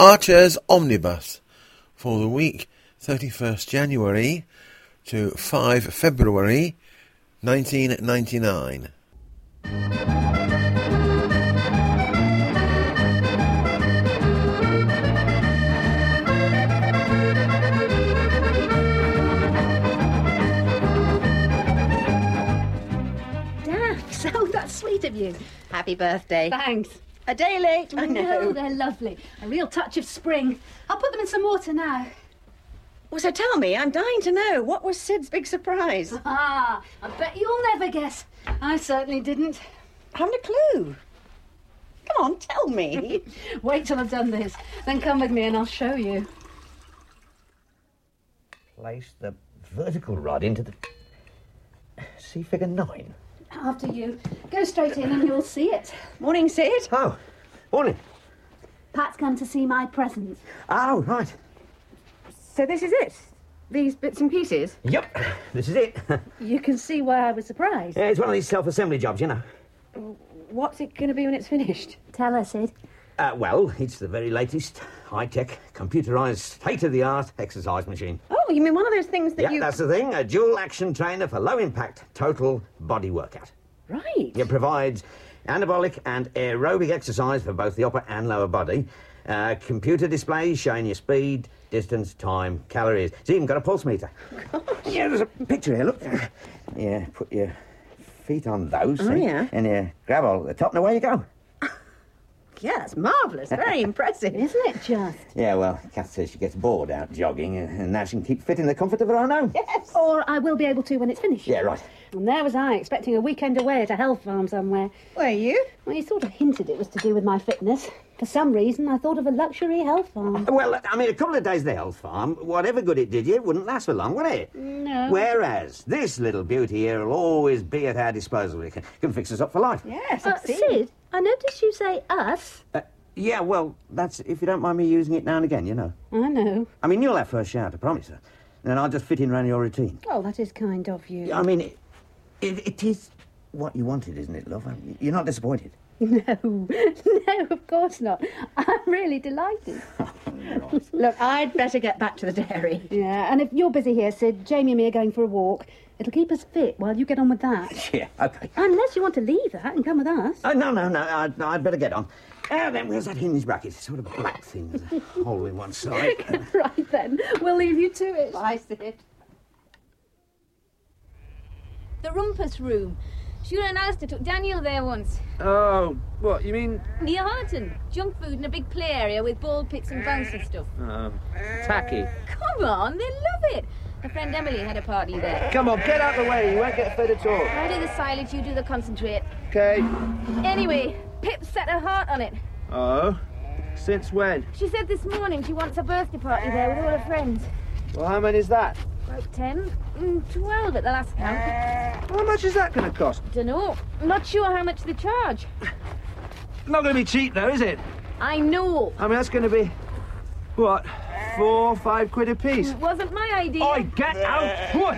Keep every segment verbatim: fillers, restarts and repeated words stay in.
Archer's Omnibus for the week thirty-first January to five February nineteen ninety-nine. Dax, oh, that's sweet of you. Happy birthday. Thanks. A day late, I know. they're lovely. A real touch of spring. I'll put them in some water now. Well, so tell me, I'm dying to know, what was Sid's big surprise? Ah, I bet you'll never guess. I certainly didn't. I haven't a clue. Come on, tell me. Wait till I've done this. Then come with me and I'll show you. Place the vertical rod into the... See figure nine? After you. Go straight in and you'll see it. Morning, Sid. Oh, morning. Pat's come to see my presents. Oh, right. So this is it? These bits and pieces? Yep, this is it. You can see why I was surprised. Yeah, it's one of these self-assembly jobs, you know. What's it going to be when it's finished? Tell her, Sid. Uh, well, it's the very latest, high-tech, computerised, state-of-the-art exercise machine. Oh, you mean one of those things that yeah, you... that's the thing. A dual-action trainer for low-impact, total body workout. Right. It provides anabolic and aerobic exercise for both the upper and lower body. Uh, computer displays showing your speed, distance, time, calories. It's even got a pulse meter. Gosh. Yeah, there's a picture here, look. Yeah, put your feet on those. Oh, see? yeah. And you grab hold at the top and away you go. Yeah, that's marvellous. Very impressive. Isn't it just? Yeah, well, Kath says she gets bored out jogging, and now she can keep fit in the comfort of her own home. Yes. Or I will be able to when it's finished. Yeah, right. And there was I, expecting a weekend away at a health farm somewhere. Were you? Well, you sort of hinted it was to do with my fitness. For some reason, I thought of a luxury health farm. Well, I mean, a couple of days at the health farm, whatever good it did you, it wouldn't last for long, would it? No. Whereas this little beauty here will always be at our disposal. It can, can fix us up for life. Yes, Uh, I've seen. Sid, I noticed you say us. Uh, yeah, well, that's if you don't mind me using it now and again, you know. I know. I mean, you'll have first shout, I promise her. Then I'll just fit in around your routine. Oh, that is kind of you. I mean, it, it, it is what you wanted, isn't it, love? I mean, you're not disappointed. No, no, of course not. I'm really delighted. Look, I'd better get back to the dairy. Yeah, and if you're busy here, Sid, Jamie and me are going for a walk. It'll keep us fit while you get on with that. Yeah, OK. Unless you want to leave that and come with us. Uh, no, no, no, I'd, I'd better get on. Ah, then where's that hinge bracket? It's sort of a black thing with a hole in one side. Right then, we'll leave you to it. Bye, Sid. The rumpus room. Shula and Alistair took Daniel there once. Oh, what, you mean... Neil Harleton. Junk food in a big play area with ball pits and bounce and stuff. Oh, tacky. Come on, they love it. My friend Emily had a party there. Come on, get out of the way, you won't get fed at all. I do the silence, you do the concentrate. OK. Anyway, Pip set her heart on it. Oh? Since when? She said this morning she wants a birthday party there with all her friends. Well, how many is that? About ten, mm, twelve at the last count. How much is that going to cost? Dunno. Not sure how much they charge. Not going to be cheap, though, is it? I know. I mean, that's going to be, what, four, five quid a piece? It wasn't my idea. Oi, get out! What?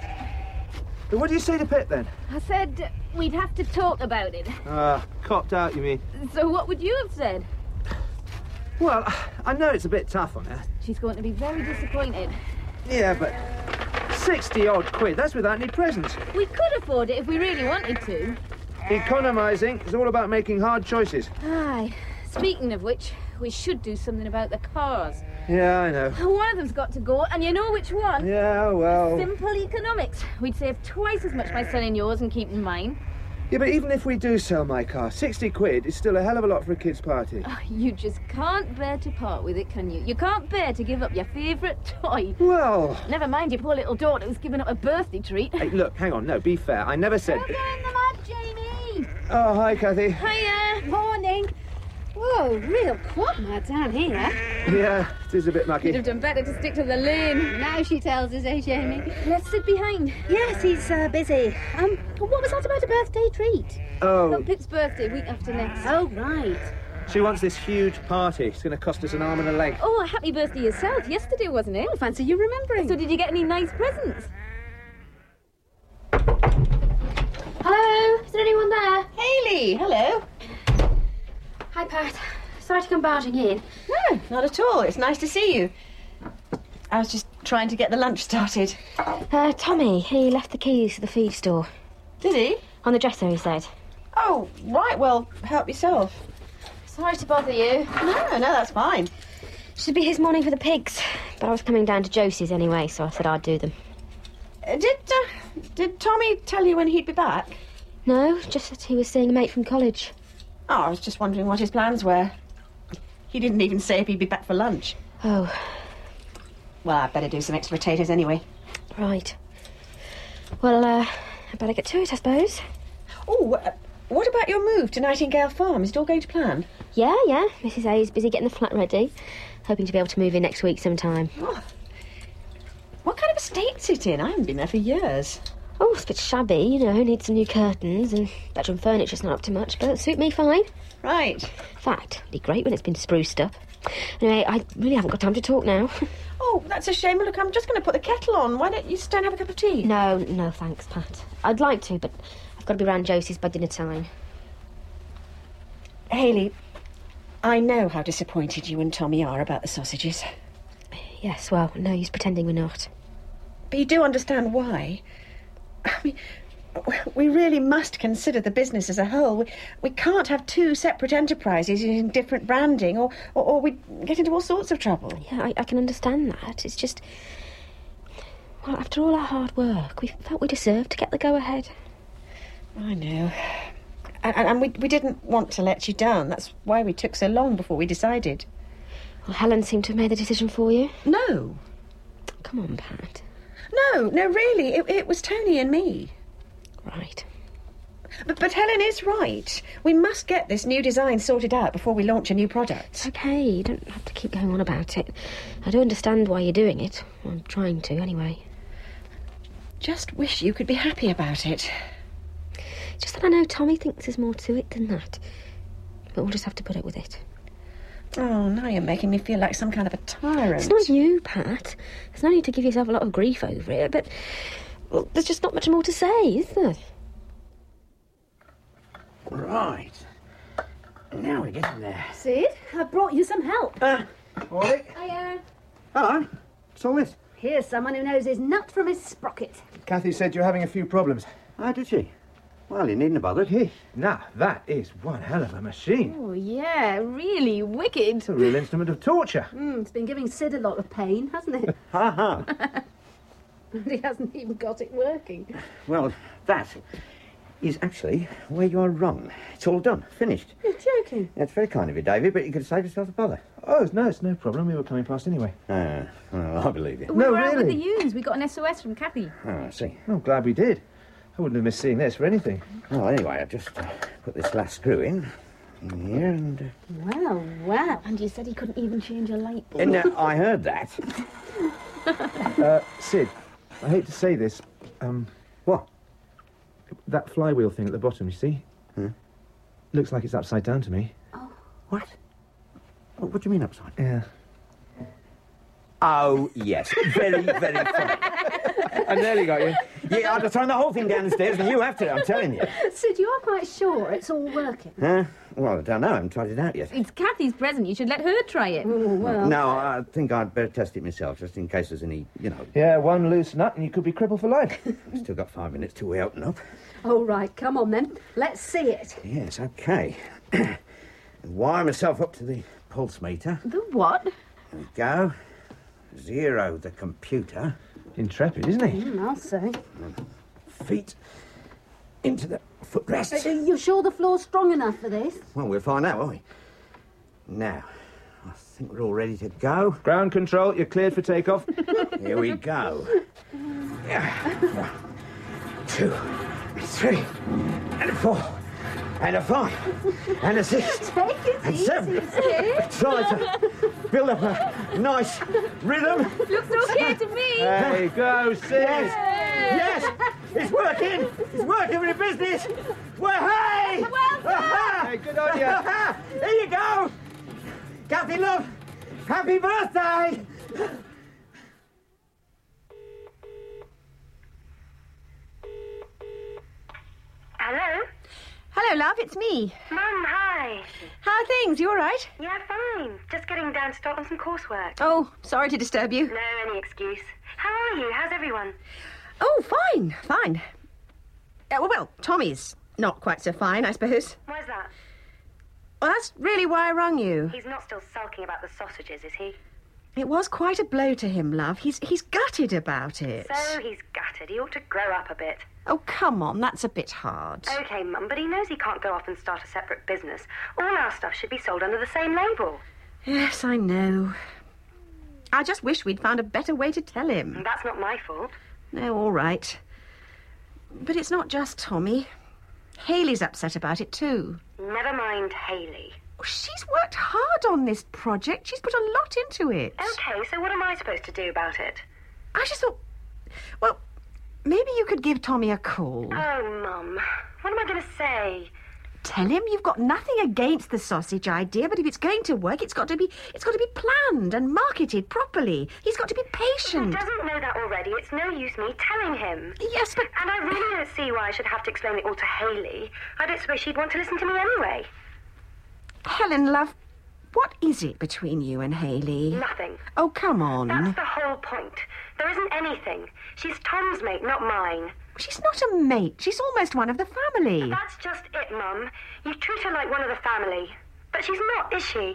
What do you say to Pip, then? I said we'd have to talk about it. Ah, copped out, you mean? So what would you have said? Well, I know it's a bit tough on her. She's going to be very disappointed. Yeah, but sixty-odd quid, that's without any presents. We could afford it if we really wanted to. Economising is all about making hard choices. Aye. Speaking of which, we should do something about the cars. Yeah, I know. One of them's got to go, and you know which one? Yeah, well... Simple economics. We'd save twice as much by selling yours and keeping mine. Yeah, but even if we do sell my car, sixty quid is still a hell of a lot for a kid's party. Oh, you just can't bear to part with it, can you? You can't bear to give up your favourite toy. Well... Never mind your poor little daughter who's given up a birthday treat. Hey, look, hang on, no, be fair. I never said... You're going the mud, Jamie! Oh, hi, Cathy. Hiya! Morning. Whoa, real quagmire down here. Yeah, it is a bit mucky. You'd have done better to stick to the lane. Now she tells us, eh, Jamie? Let's sit behind. Yes, he's uh, busy. Um, what was that about a birthday treat? Oh, Got Pip's birthday week after next. Oh, right. she wants this huge party. It's going to cost us an arm and a leg. Oh, happy birthday yourself. Yesterday, wasn't it? Oh, fancy you remembering. So did you get any nice presents? Hello? Is there anyone there? Hayley, hello. Hi, Pat. Sorry to come barging in. No, not at all. It's nice to see you. I was just trying to get the lunch started. Uh, Tommy, he left the keys to the feed store. Did he? On the dresser, he said. Oh, right. Well, help yourself. Sorry to bother you. No, no, that's fine. Should be his morning for the pigs. But I was coming down to Josie's anyway, so I said I'd do them. Uh, did, uh, did Tommy tell you when he'd be back? No, just that he was seeing a mate from college. Oh, I was just wondering what his plans were. He didn't even say if he'd be back for lunch. Oh. Well, I'd better do some extra potatoes anyway. Right. Well, uh, I'd better get to it, I suppose. Oh, uh, what about your move to Nightingale Farm? Is it all going to plan? Yeah, yeah. Missus A's busy getting the flat ready. Hoping to be able to move in next week sometime. Oh. What kind of estate's it in? I haven't been there for years. Oh, it's a bit shabby, you know. Needs some new curtains and bedroom furniture's not up to much, but it'll suit me fine. Right. In fact, it'd be great when it's been spruced up. Anyway, I really haven't got time to talk now. Oh, that's a shame. Look, I'm just going to put the kettle on. Why don't you stay and have a cup of tea? No, no, thanks, Pat. I'd like to, but I've got to be round Josie's by dinner time. Hayley, I know how disappointed you and Tommy are about the sausages. Yes, well, no use pretending we're not. But you do understand why. I mean, we really must consider the business as a whole. We, we can't have two separate enterprises using different branding, or, or, or we'd get into all sorts of trouble. Yeah, I, I can understand that. It's just... Well, after all our hard work, we felt we deserved to get the go-ahead. I know. And, and we, we didn't want to let you down. That's why we took so long before we decided. Well, Helen seemed to have made the decision for you. No. Come on, Pat. No, no, really. It, it was Tony and me. Right. But, but Helen is right. We must get this new design sorted out before we launch a new product. It's okay. You don't have to keep going on about it. I do understand why you're doing it. Well, I'm trying to, anyway. Just wish you could be happy about it. It's just that I know Tommy thinks there's more to it than that. But we'll just have to put up with it. Oh, now you're making me feel like some kind of a tyrant. It's not you, Pat. There's no need to give yourself a lot of grief over it, but... Well, there's just not much more to say, is there? Right. Now we're getting there. Sid, I brought you some help. Uh, Ollie? Hiya. Hello. What's all this? Here's someone who knows his nut from his sprocket. Kathy said you're having a few problems. Oh, did she? Well, you needn't have bothered. Hey, now, that is one hell of a machine. Oh, yeah, really wicked. It's a real instrument of torture. Mm, it's been giving Sid a lot of pain, hasn't it? Ha ha. And he hasn't even got it working. Well, that is actually where you're wrong. It's all done. Finished. You're joking. That's very kind of you, David, but you could save yourself a bother. Oh, no, it's no problem. We were coming past anyway. Ah, well, I believe you. We No, were out with really? the Unes. We got an S O S from Kathy. Oh, I see. I'm glad we did. I wouldn't have missed seeing this for anything. Well, anyway, I've just uh, put this last screw in, in here, and... Uh, Well, well. And you said he couldn't even change a light bulb. and uh, I heard that. Uh, Sid, I hate to say this. Um, What? that flywheel thing at the bottom, you see? Hmm? Looks like it's upside down to me. What? What, what do you mean upside? Yeah. Oh, yes. Very, very funny. I nearly got you. Yeah, I'd have thrown the whole thing down the stairs, and you have to, I'm telling you. Sid, you are quite sure it's all working? Huh? Well, I don't know. I haven't tried it out yet. It's Kathy's present. You should let her try it. Oh, well. No, I think I'd better test it myself, just in case there's any, you know... Yeah, one loose nut and you could be crippled for life. I've still got five minutes till we open up. All right, come on then. Let's see it. Yes, OK. Wire myself up to the pulse meter. The what? There we go. Zero the computer. Intrepid, isn't he? Mm, I'll say. Feet into the footrests. Are you sure the floor's strong enough for this? Well, we'll find out, won't we? Now, I think we're all ready to go. Ground control, you're cleared for takeoff. Here we go. Yeah. One, two, three, and a four, and a five, and a six, Take it and easy, seven. Sid. Try to build up a nice rhythm. Looks okay to me. There you go, Sid. Yes, it's working. It's working with the business. Well, hey! Well done. Hey, good on you. Here you go. Kathy, love, happy birthday. Hello? Hello, love, it's me. Mum, hi. How are things? You all right? Yeah, fine. Just getting down to start on some coursework. Oh, sorry to disturb you. No, any excuse. How are you? How's everyone? Oh, fine, fine. Uh, well, well, Tommy's not quite so fine, I suppose. Why's that? Well, that's really why I rang you. He's not still sulking about the sausages, is he? It was quite a blow to him, love. He's he's gutted about it. So he's gutted. He ought to grow up a bit. Oh, come on, that's a bit hard. OK, Mum, but he knows he can't go off and start a separate business. All our stuff should be sold under the same label. Yes, I know. I just wish we'd found a better way to tell him. And that's not my fault. No, all right. But it's not just Tommy. Hayley's upset about it too. Never mind Hayley. She's worked hard on this project. She's put a lot into it. OK, so what am I supposed to do about it? I just thought... Well, maybe you could give Tommy a call. Oh, Mum. What am I going to say? Tell him you've got nothing against the sausage idea, but if it's going to work, it's got to be it's got to be planned and marketed properly. He's got to be patient. He doesn't know that already. It's no use me telling him. Yes, but... And I really don't see why I should have to explain it all to Hayley. I don't suppose she'd want to listen to me anyway. Helen, love, what is it between you and Hayley? Nothing. Oh, come on. That's the whole point. There isn't anything. She's Tom's mate, not mine. She's not a mate. She's almost one of the family. That's just it, Mum. You treat her like one of the family. But she's not, is she?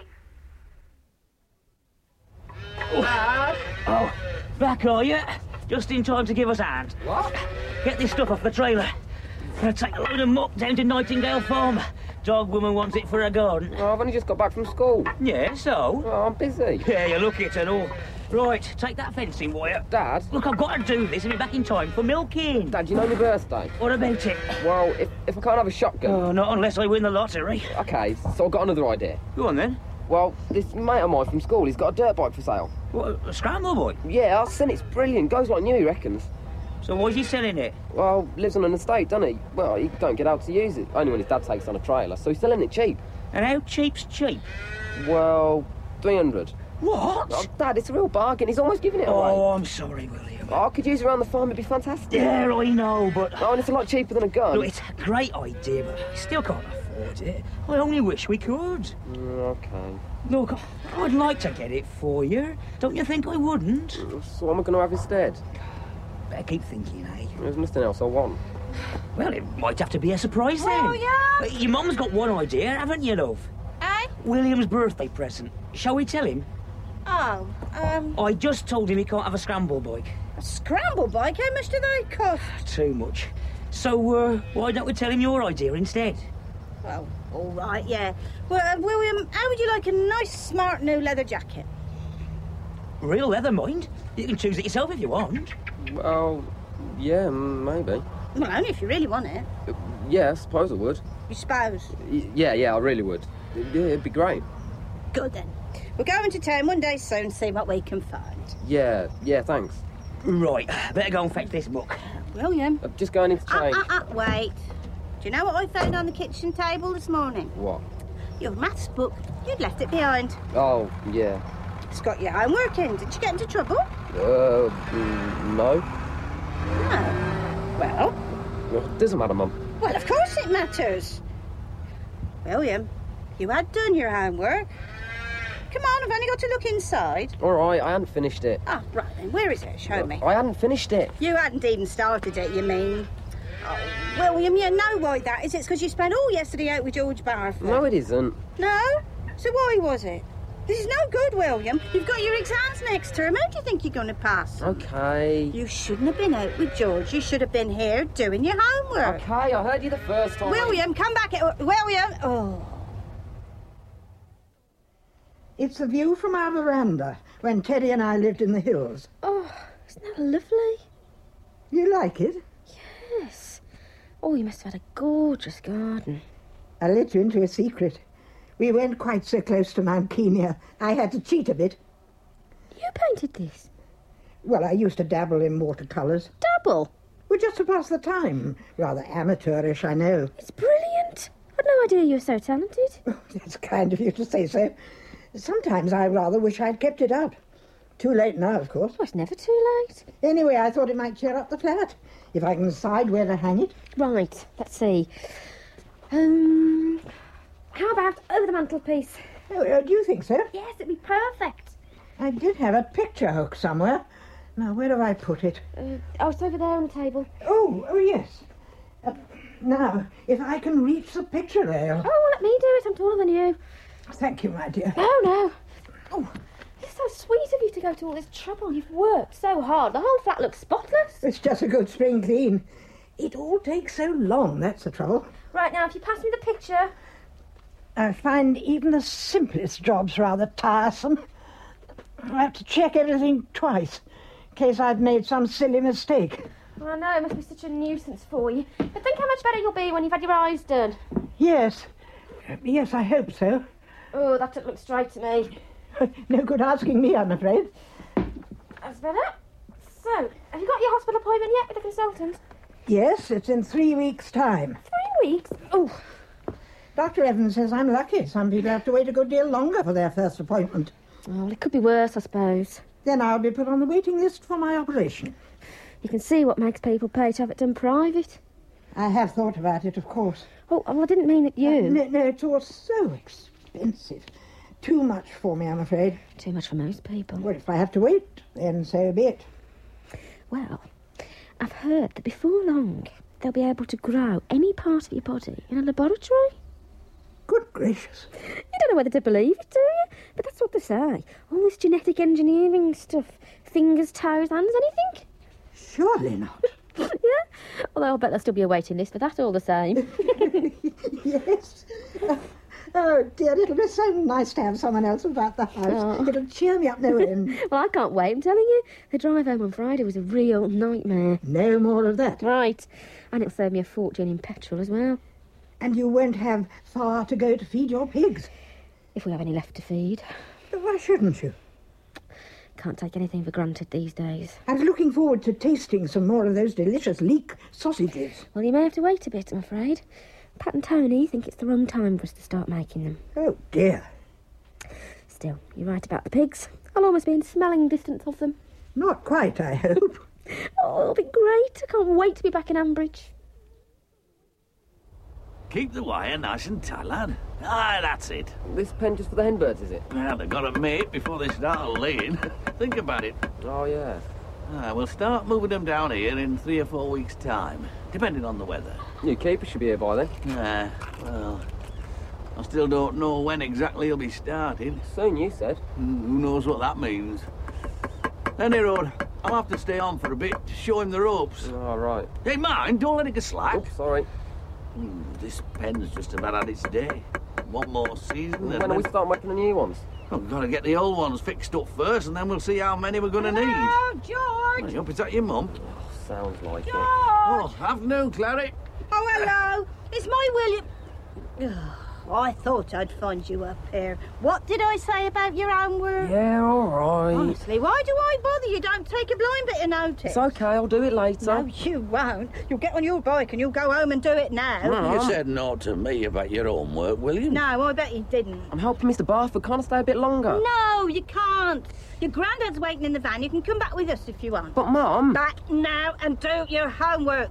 Oh, oh, back are you? Just in time to give us a hand. What? Get this stuff off the trailer. Gonna take a load of muck down to Nightingale Farm. Dog woman wants it for her garden. Oh, I've only just got back from school. Yeah, so? Oh, I'm busy. Yeah, you look it and all. Right, take that fencing wire. Dad? Look, I've got to do this and be back in time for milking. Dad, you know my birthday? What about it? Well, if, if I can't have a shotgun... Oh, not unless I win the lottery. OK, so I've got another idea. Go on, then. Well, this mate of mine from school, he's got a dirt bike for sale. What, a scramble boy? Yeah, I've seen it's brilliant. Goes like new, he reckons. So why's he selling it? Well, lives on an estate, doesn't he? Well, he don't get out to use it. Only when his dad takes on a trailer, so he's selling it cheap. And how cheap's cheap? Well, three hundred. What? Oh, Dad, it's a real bargain. He's almost giving it away. Oh, I'm sorry, William. Oh, I could use it around the farm. It'd be fantastic. Yeah, I know, but... Oh, and it's a lot cheaper than a gun. Look, it's a great idea, but I still can't afford it. I only wish we could. Mm, OK. Look, I'd like to get it for you. Don't you think I wouldn't? So what am I going to have instead? Better keep thinking, eh? There's nothing else I want. Well, it might have to be a surprise then. William! Your mum's got one idea, haven't you, love? Eh? William's birthday present. Shall we tell him? Oh, um, I just told him he can't have a scramble bike. a scramble bike? How much do they cost? Too much. So, uh, why don't we tell him your idea instead? Well, all right, yeah. Well, uh, William, how would you like a nice, smart new leather jacket? Real leather, mind. You can choose it yourself if you want. Well, yeah, maybe. Well, only if you really want it. Yeah, I suppose I would. You suppose? Y- yeah, yeah, I really would. Yeah, it'd be great. Good then. We're going to town one day soon, see what we can find. Yeah, yeah, thanks. Right, better go and fetch this muck. William. I'm just going into Uh, change. uh, uh, wait. Do you know what I found on the kitchen table this morning? What? Your maths book. You'd left it behind. Oh, yeah. It's got your homework in. Did you get into trouble? Uh, mm, no. No. Well, Well, it doesn't matter, Mum. well, of course it matters. William, you had done your homework. Come on, I've only got to look inside. All right, I hadn't finished it. Ah, right then. Where is it? Show me. I hadn't finished it. You hadn't even started it, you mean? Oh, William, you know why that is. It's because you spent all yesterday out with George Barfoot. No, it isn't. No? So why was it? This is no good, William. You've got your exams next term. How do you think you're going to pass? Okay. You shouldn't have been out with George. You should have been here doing your homework. Okay, I heard you the first time. William, come back. Here. William! Oh. It's the view from our veranda when Teddy and I lived in the hills. Oh, isn't that lovely? You like it? Yes. Oh, you must have had a gorgeous garden. I'll let you into a secret. We weren't quite so close to Mount Kenya. I had to cheat a bit. You painted this? Well, I used to dabble in watercolours. Dabble? Well, just to pass the time. Rather amateurish, I know. It's brilliant. I'd no idea you were so talented. Oh, that's kind of you to say so. Sometimes I rather wish I'd kept it up. Too late now, of course. Oh, it's never too late. Anyway, I thought it might cheer up the flat. If I can decide where to hang it. Right, let's see. Um, how about over the mantelpiece? Oh, uh, do you think so? Yes, it'd be perfect. I did have a picture hook somewhere. Now, where do I put it? Uh, oh, it's over there on the table. Oh, oh, yes. Uh, now, if I can reach the picture rail. Oh, let me do it. I'm taller than you. Thank you, my dear. No, no. Oh, it's so sweet of you to go to all this trouble. You've worked so hard. The whole flat looks spotless. It's just a good spring clean. It all takes so long, that's the trouble. Right, now, if you pass me the picture... I find even the simplest jobs rather tiresome. I have to check everything twice, in case I've made some silly mistake. Well, I know, it must be such a nuisance for you. But think how much better you'll be when you've had your eyes done. Yes. Yes, I hope so. Oh, that doesn't look straight to me. No good asking me, I'm afraid. That's better. So, have you got your hospital appointment yet with the consultant? Yes, it's in three weeks' time. Three weeks? Oh. Doctor Evans says I'm lucky. Some people have to wait a good deal longer for their first appointment. Well, it could be worse, I suppose. Then I'll be put on the waiting list for my operation. You can see what makes people pay to have it done private. I have thought about it, of course. Oh, well, I didn't mean that you... Uh, no, no, it's all so expensive. Too much for me, I'm afraid. Too much for most people. Well, if I have to wait, then so be it. Well, I've heard that before long they'll be able to grow any part of your body in a laboratory. Good gracious. You don't know whether to believe it, do you? But that's what they say. All this genetic engineering stuff. Fingers, toes, hands, anything. Surely not. Yeah? Although I bet there'll still be a waiting list for that all the same. Yes. Oh, dear, it'll be so nice to have someone else about the house. Oh. It'll cheer me up no end. Well, I can't wait, I'm telling you. The drive home on Friday was a real nightmare. No more of that. Right. And it'll save me a fortune in petrol as well. And you won't have far to go to feed your pigs. If we have any left to feed. But why shouldn't you? Can't take anything for granted these days. I was looking forward to tasting some more of those delicious leek sausages. Well, you may have to wait a bit, I'm afraid. Pat and Tony think it's the wrong time for us to start making them. Oh, dear. Still, you're right about the pigs. I'll almost be in smelling distance of them. Not quite, I hope. Oh, it'll be great. I can't wait to be back in Ambridge. Keep the wire nice and tight, lad. Ah, that's it. This pen just for the hen birds, is it? Well, they've got to mate before they start laying. Think about it. Oh, yeah. Ah, we'll start moving them down here in three or four weeks' time, depending on the weather. New keeper should be here by then. Ah, well, I still don't know when exactly he'll be starting. Soon, you said. Mm, who knows what that means. Any road, I'll have to stay on for a bit to show him the ropes. All right. Hey, mind, don't let it get slack. Oh, sorry. Mm, this pen's just about had its day. One more season. When are we starting making the new ones? Well, we've got to get the old ones fixed up first, and then we'll see how many we're going to need. Oh, George! I hope it's at your mum. Oh, sounds like George! it. Oh, afternoon, Clary. Oh, hello. It's my William. Oh, I thought I'd find you up here. What did I say about your homework? Yeah, all right. Honestly, why do I bother you? Don't take a blind bit of notice. It's okay, I'll do it later. No, you won't. You'll get on your bike and you'll go home and do it now. Well, you said no to me about your homework, William. No, I bet you didn't. I'm helping Mister Barford. Can't I stay a bit longer? No, you can't. Your granddad's waiting in the van. You can come back with us if you want. But, Mum... Back now and do your homework.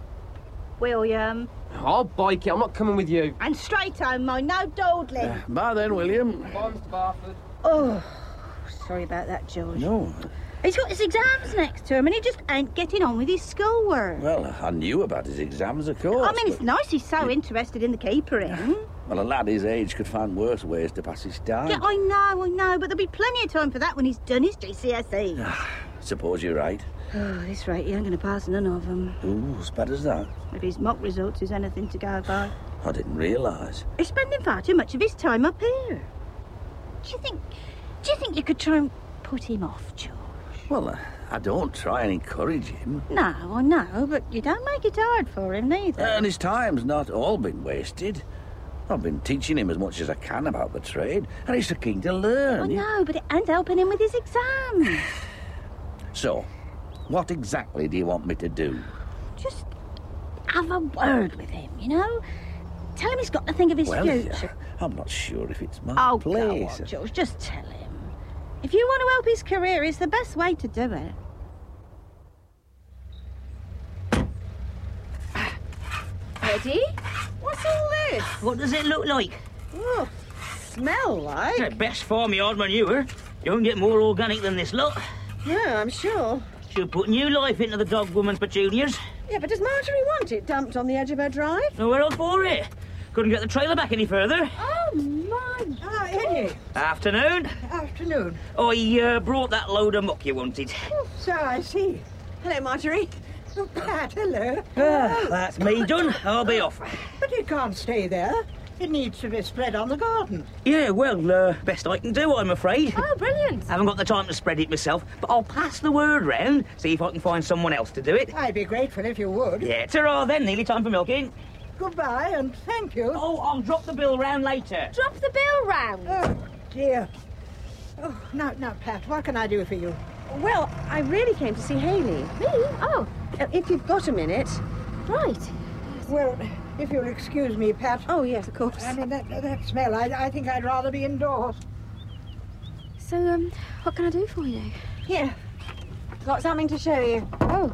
William. I'll bike it. I'm not coming with you. And straight home, mind. No dawdling. Uh, bye then, William. Bye, Mister Barford. Oh, sorry about that, George. No. He's got his exams next term and he just ain't getting on with his schoolwork. Well, I knew about his exams, of course. I mean, it's nice he's so interested in the keepering. Well, a lad his age could find worse ways to pass his time. Yeah, I know, I know, but there'll be plenty of time for that when he's done his G C S Es. Suppose you're right. Oh, at this rate, he ain't going to pass none of them. Ooh, as bad as that. If his mock results is anything to go by. I didn't realise. He's spending far too much of his time up here. Do you think... Do you think you could try and put him off, George? Well, uh, I don't try and encourage him. No, I know, but you don't make it hard for him, neither. And his time's not all been wasted. I've been teaching him as much as I can about the trade, and he's so keen to learn. I know, but it ain't helping him with his exams. So, what exactly do you want me to do? Just have a word with him, you know? Tell him he's got to think of his well, future. I'm not sure if it's my oh, place. Go on, George, just tell him. If you want to help his career, it's the best way to do it. Eddie? What's all this? What does it look like? Oh, smell like. Yeah, best farmyard manure. You won't get more organic than this lot. Yeah, I'm sure. Should put new life into the dog woman's petunias. Yeah, but does Marjorie want it dumped on the edge of her drive? Nowhere else for it. Couldn't get the trailer back any further. Oh, my... Ah, Eddie. Afternoon. Afternoon. I uh, brought that load of muck you wanted. Oh, so I see. Hello, Marjorie. Oh, Pat, hello. Ah, that's me done. I'll be off. But it can't stay there. It needs to be spread on the garden. Yeah, well, uh, best I can do, I'm afraid. Oh, brilliant. I haven't got the time to spread it myself, but I'll pass the word round, see if I can find someone else to do it. I'd be grateful if you would. Yeah, ta-ra then, nearly time for milking. Goodbye, and thank you. Oh, I'll drop the bill round later. Drop the bill round. Oh, dear. Oh, now, now, Pat, what can I do for you? Well, I really came to see Hayley. Me? Oh. Uh, if you've got a minute. Right. Well, if you'll excuse me, Pat. Oh, yes, of course. I mean, that, that smell, I, I think I'd rather be indoors. So, um, what can I do for you? Here. Got something to show you. Oh.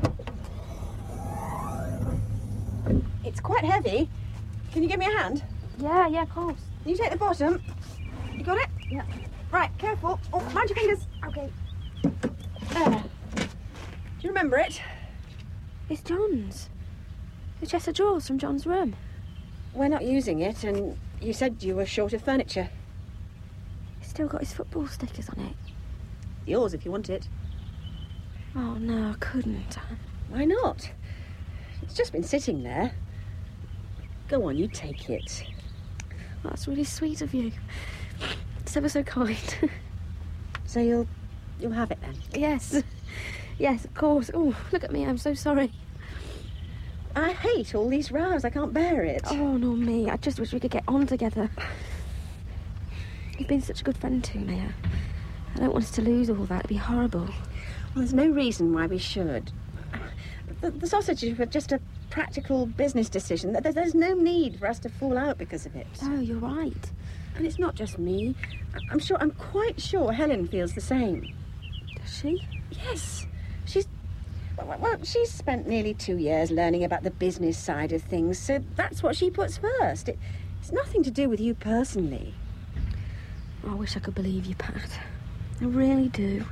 It's quite heavy. Can you give me a hand? Yeah, yeah, of course. You take the bottom. You got it? Yeah. Right, careful. Oh, mind your fingers. Okay. There. Do you remember it? It's John's. The chest of drawers from John's room. We're not using it, and you said you were short of furniture. It's still got his football stickers on it. Yours, if you want it. Oh, no, I couldn't. Why not? It's just been sitting there. Go on, you take it. Oh, that's really sweet of you. It's ever so kind. So you'll... you'll have it then? Yes. Yes, of course. Oh, look at me, I'm so sorry. I hate all these rows. I can't bear it. Oh, no, me. I just wish we could get on together. You've been such a good friend to me. I don't want us to lose all that. It'd be horrible. Well, there's no reason why we should. The, the sausages were just a practical business decision. There- There's no need for us to fall out because of it. Oh, you're right. And it's not just me. I- I'm sure, I'm quite sure Helen feels the same. Does she? Yes. She's... Well, well, she's spent nearly two years learning about the business side of things, so that's what she puts first. It, it's nothing to do with you personally. Oh, I wish I could believe you, Pat. I really do.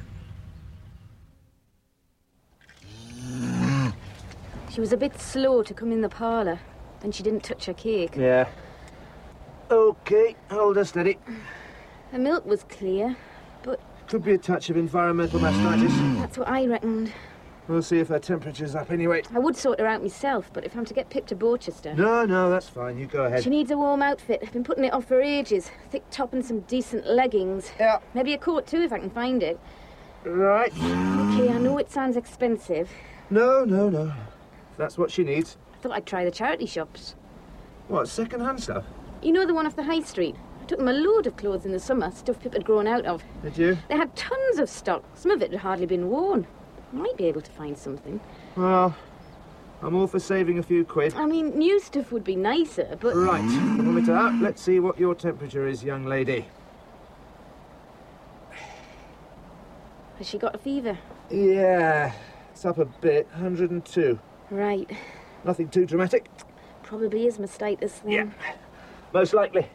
She was a bit slow to come in the parlour, and she didn't touch her cake. Yeah. OK, hold her steady. Her milk was clear, but... Could be a touch of environmental mastitis. That's what I reckoned. We'll see if her temperature's up anyway. I would sort her out myself, but if I'm to get Pip to Borchester... No, no, that's fine. You go ahead. She needs a warm outfit. I've been putting it off for ages. Thick top and some decent leggings. Yeah. Maybe a coat too, if I can find it. Right. OK, I know it sounds expensive. No, no, no. If that's what she needs. I thought I'd try the charity shops. What, second-hand stuff? You know the one off the high street? I took them a load of clothes in the summer, stuff Pip had grown out of. Did you? They had tons of stock. Some of it had hardly been worn. I might be able to find something. Well, I'm all for saving a few quid. I mean, new stuff would be nicer, but... Right, thermometer up. Let's see what your temperature is, young lady. Has she got a fever? Yeah, it's up a bit. one hundred and two. Right. Nothing too dramatic. Probably is mastitis then. Yeah, most likely.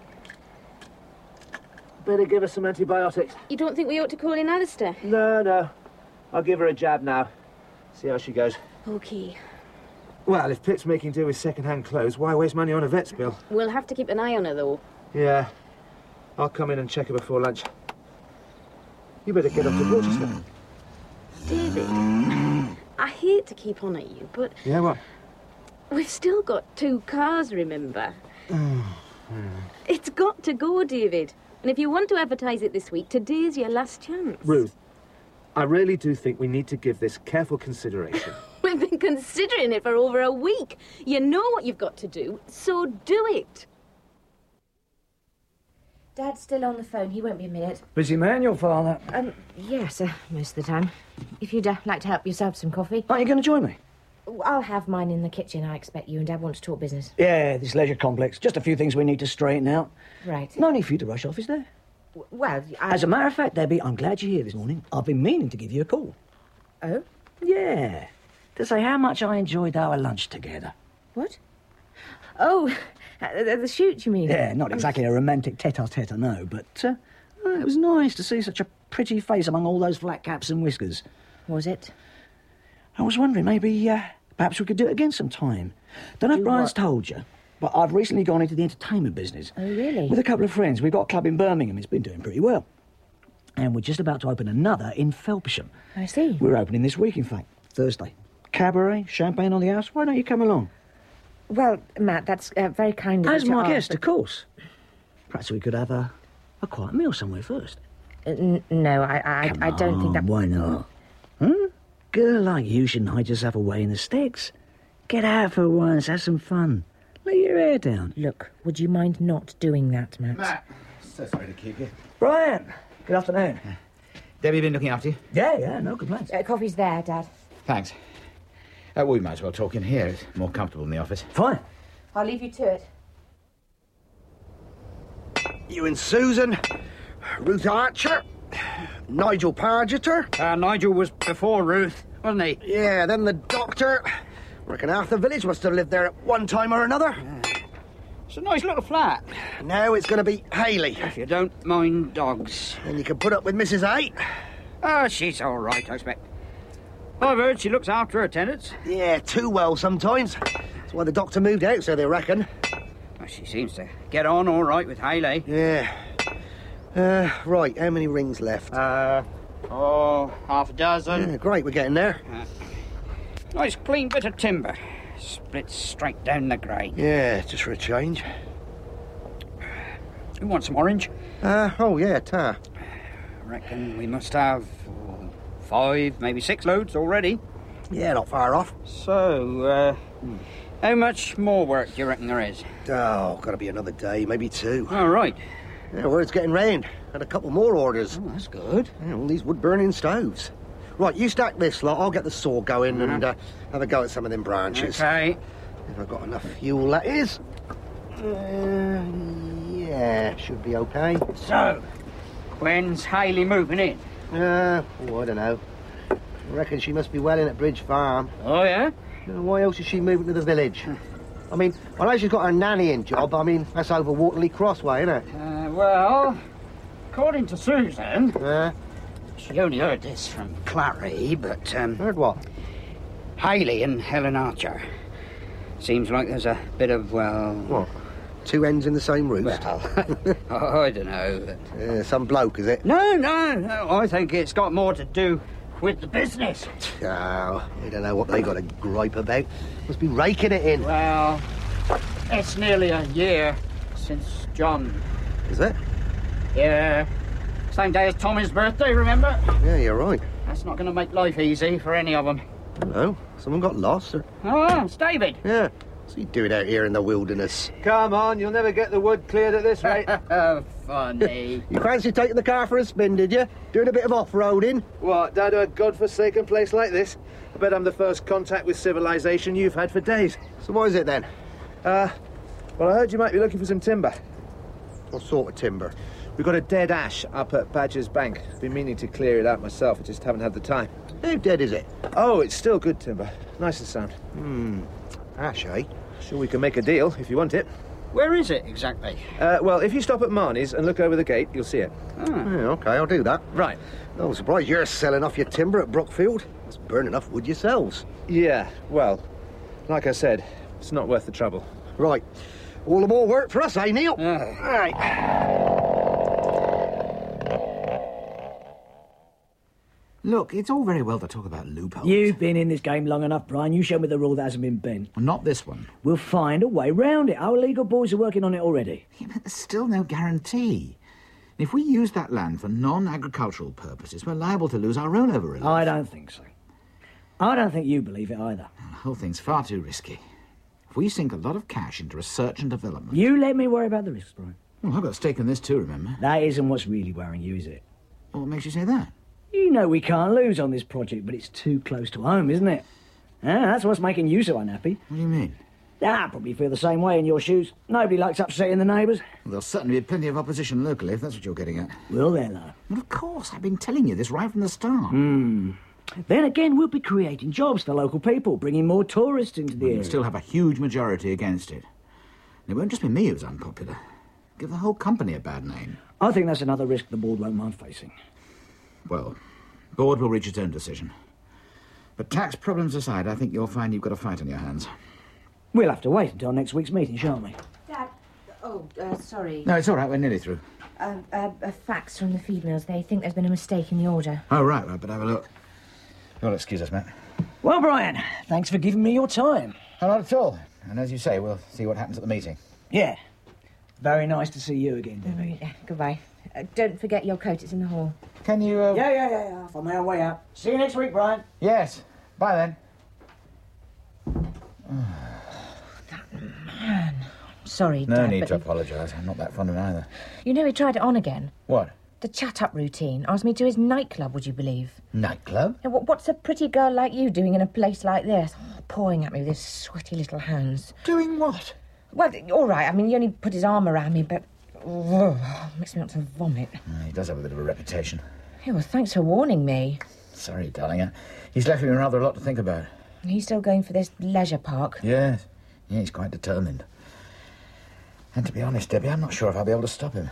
Better give her some antibiotics. You don't think we ought to call in Alistair? No, no. I'll give her a jab now. See how she goes. OK. Well, if Pip's making do with second-hand clothes, why waste money on a vet's bill? We'll have to keep an eye on her, though. Yeah. I'll come in and check her before lunch. You better get up to Borchester. David, I hate to keep on at you, but Yeah, what? we've still got two cars, remember? It's got to go, David. And if you want to advertise it this week, today's your last chance. Ruth, I really do think we need to give this careful consideration. We've been considering it for over a week. You know what you've got to do, so do it. Dad's still on the phone. He won't be a minute. Busy man, your father. Um, yes, uh, most of the time. If you'd uh, like to help yourself some coffee. Aren't you going to join me? I'll have mine in the kitchen. I expect you and Dad want to talk business. Yeah, this leisure complex. Just a few things we need to straighten out. Right. No need for you to rush off, is there? W- well, I... As a matter of fact, Debbie, I'm glad you're here this morning. I've been meaning to give you a call. Oh? Yeah. To say how much I enjoyed our lunch together. What? Oh, Uh, the, the shoot, you mean? Yeah, not exactly a romantic tete-a-tete, I know, but uh, uh, it was nice to see such a pretty face among all those flat caps and whiskers. Was it? I was wondering, maybe uh, perhaps we could do it again sometime. Don't know if Do Brian's what? told you, but I've recently gone into the entertainment business. Oh, really? With a couple of friends. We've got a club in Birmingham. It's been doing pretty well. And we're just about to open another in Felpersham. I see. We're opening this week, in fact, Thursday. Cabaret, champagne on the house. Why don't you come along? Well, Matt, that's uh, very kind of you As to my ask, guest, but- of course. Perhaps we could have a, a quiet meal somewhere first. Uh, n- no, I, I, Come I don't think that... on, why not? Hmm? Girl like you shouldn't hide yourself away in the sticks. Get out for once, have some fun. Lay your hair down. Look, would you mind not doing that, Matt? Matt, so sorry to keep you. Brian, good afternoon. Debbie been looking after you? Yeah, yeah, no complaints. Uh, coffee's there, Dad. Thanks. Uh, we might as well talk in here. It's more comfortable in the office. Fine. I'll leave you to it. You and Susan, Ruth Archer, Nigel Pargeter. Uh, Nigel was before Ruth, wasn't he? Yeah, then the doctor. Reckon half the village must have lived there at one time or another. It's a nice little flat. Now it's going to be Hayley. If you don't mind dogs. And you can put up with Missus A. Ah, she's all right, I expect. I've heard she looks after her tenants. Yeah, too well sometimes. That's why the doctor moved out, so they reckon. Well, she seems to get on all right with Hayley. Yeah. Uh, right, how many rings left? Uh, oh, half a dozen. Yeah, great, we're getting there. Uh, nice clean bit of timber. Splits straight down the grade. Yeah, just for a change. You want some orange? Uh, oh, yeah, tar. I reckon we must have oh, five, maybe six loads already. Yeah, not far off. So, uh, how much more work do you reckon there is? Oh, gotta be another day, maybe two. All right. Yeah, word's getting round. Had a couple more orders. Oh, that's good. Yeah, all these wood-burning stoves. Right, you stack this lot, I'll get the saw going mm-hmm. and uh, have a go at some of them branches. Okay. If I've got enough fuel, that is. Uh, yeah, should be okay. So, when's Hayley moving in? Uh, oh, I don't know. I reckon she must be well in at Bridge Farm. Oh, yeah? You know, why else is she moving to the village? I mean, I know she's got her nannying job. I mean, that's over Waterley Crossway, isn't it? Uh, well, according to Susan... Uh, she only heard this from Clary, but... Um, heard what? Hayley and Helen Archer. Seems like there's a bit of, well... What? Two hens in the same roost? Well, oh, I don't know. But... Uh, some bloke, is it? No, no, no. I think it's got more to do with the business. Oh, I don't know what they got to gripe about. Must be raking it in. Well, it's nearly a year since John. Is it? Yeah. Same day as Tommy's birthday, remember? Yeah, you're right. That's not going to make life easy for any of them. No, someone got lost. Or... Oh, it's David. Yeah. What's he doing out here in the wilderness? Come on, you'll never get the wood cleared at this rate. Oh, funny. You fancy taking the car for a spin, did you? Doing a bit of off-roading? What, down to a godforsaken place like this? I bet I'm the first contact with civilization you've had for days. So what is it then? Uh, well, I heard you might be looking for some timber. What sort of timber? We've got a dead ash up at Badger's Bank. Been meaning to clear it out myself, I just haven't had the time. How dead is it? Oh, it's still good timber. Nice and sound. Hmm. Ash, eh? Sure we can make a deal, if you want it. Where is it, exactly? Uh, well, if you stop at Marnie's and look over the gate, you'll see it. Oh. Yeah, OK, I'll do that. Right. I'm surprised you're selling off your timber at Brookfield. That's burning enough wood yourselves. Yeah, well, like I said, it's not worth the trouble. Right. All the more work for us, eh, Neil? Uh. All right. Look, it's all very well to talk about loopholes. You've been in this game long enough, Brian. You show me the rule that hasn't been bent. Not this one. We'll find a way round it. Our legal boys are working on it already. Yeah, but there's still no guarantee. If we use that land for non-agricultural purposes, we're liable to lose our rollover relief. I don't think so. I don't think you believe it either. The whole thing's far too risky. If we sink a lot of cash into research and development... You let me worry about the risks, Brian. Well, I've got a stake in this too, remember? That isn't what's really worrying you, is it? Well, what makes you say that? You know we can't lose on this project, but it's too close to home, isn't it? Ah, that's what's making you so unhappy. What do you mean? Ah, I probably feel the same way in your shoes. Nobody likes upsetting the neighbours. Well, there'll certainly be plenty of opposition locally, if that's what you're getting at. Will there, though? Well, of course. I've been telling you this right from the start. Hmm. Then again, we'll be creating jobs for local people, bringing more tourists into the well, area. You still have a huge majority against it. And it won't just be me who's unpopular. Give the whole company a bad name. I think that's another risk the board won't mind facing. Well, board will reach its own decision. But tax problems aside, I think you'll find you've got a fight on your hands. We'll have to wait until next week's meeting, shan't we? Dad. Oh, uh, sorry. No, it's all right. We're nearly through. Uh, uh, a fax from the feed mills. They think there's been a mistake in the order. Oh, right, right, but have a look. You'll excuse us, Matt. Well, Brian, thanks for giving me your time. Oh, not at all. And as you say, we'll see what happens at the meeting. Yeah. Very nice to see you again, Debbie. Mm, goodbye. Uh, don't forget your coat. It's in the hall. Can you... Uh... Yeah, yeah, yeah, yeah. I'm on my way out. See you next week, Brian. Yes. Bye, then. Man. I'm sorry, No Dad, need but to if- apologise. I'm not that fond of it either. You know he tried it on again. What? The chat-up routine. Asked me to his nightclub, would you believe? Nightclub? Now, what- what's a pretty girl like you doing in a place like this? Oh, pawing at me with his sweaty little hands. Doing what? Well, all right. I mean, he only put his arm around me, but... Oh, makes me want to vomit. Uh, he does have a bit of a reputation. Yeah, well, thanks for warning me. Sorry, darling. uh, He's left me rather a lot to think about. He's still going for this leisure park. Yes. Yeah, he's quite determined. And to be honest, Debbie, I'm not sure if I'll be able to stop him.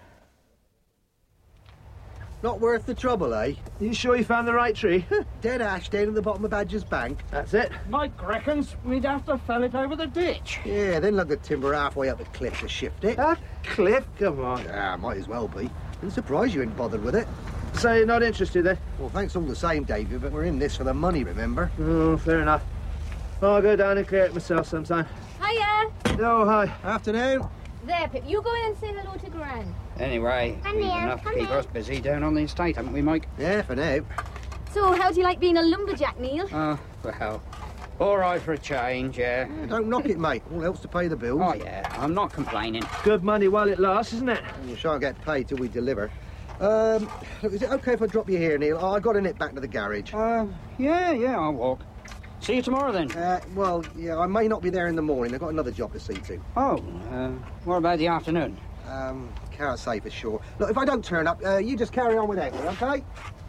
Not worth the trouble, eh? You sure you found the right tree? Dead ash down at the bottom of Badger's Bank. That's it. Mike reckons we'd have to fell it over the ditch. Yeah, then lug the timber halfway up the cliff to shift it. That cliff? Come on. Ah, might as well be. I'm surprised you ain't bothered with it. So you're not interested then? Well, thanks all the same, David, but we're in this for the money, remember? Oh, fair enough. I'll go down and clear it myself sometime. Hiya. Oh, hi. Afternoon. There, Pip, you go in and say hello to Gran. Anyway, Come we've here, enough to come keep here. us busy down on the estate, haven't we, Mike? Yeah, for now. So, how do you like being a lumberjack, Neil? Oh, well, all right for a change, yeah. Yeah, don't knock it, mate. All helps to pay the bills. Oh, yeah, I'm not complaining. Good money while it lasts, isn't it? We shan't get paid till we deliver. Um, look, is it OK if I drop you here, Neil? Oh, I got to nip back to the garage. Uh, yeah, yeah, I'll walk. See you tomorrow, then. Uh, well, yeah, I may not be there in the morning. I've got another job to see to. Oh, uh, what about the afternoon? Um, can't say for sure. Look, if I don't turn up, uh, you just carry on without me, OK?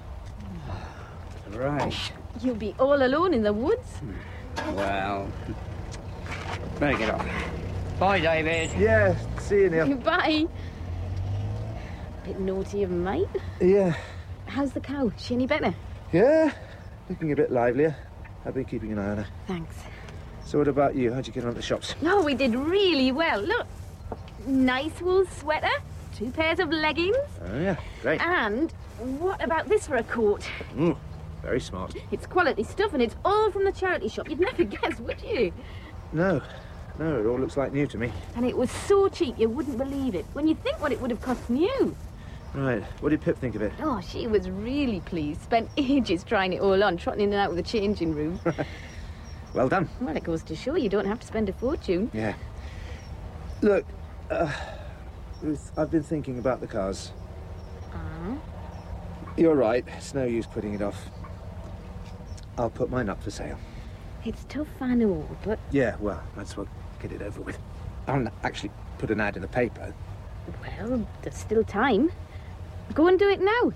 Right. You'll be all alone in the woods. Well, better get off. Bye, David. Yeah, see you, Neil. Bye. Bit naughty of mate. Yeah. How's the cow? She any better? Yeah, looking a bit livelier. I've been keeping an eye on her. Thanks. So what about you? How'd you get on at the shops? No, we did really well. Look, nice wool sweater, two pairs of leggings. Oh, yeah, great. And what about this for a coat? Mm, very smart. It's quality stuff and it's all from the charity shop. You'd never guess, would you? No, no, it all looks like new to me. And it was so cheap you wouldn't believe it. When you think what it would have cost new. Right, what did Pip think of it? Oh, she was really pleased. Spent ages trying it all on, trotting in and out of the changing room. Well done. Well, it goes to show you don't have to spend a fortune. Yeah. Look, uh, Ruth, I've been thinking about the cars. Ah. You're right, it's no use putting it off. I'll put mine up for sale. It's tough, I know, but... Yeah, well, might as well get it over with. I'll actually put an ad in the paper. Well, there's still time. Go and do it now.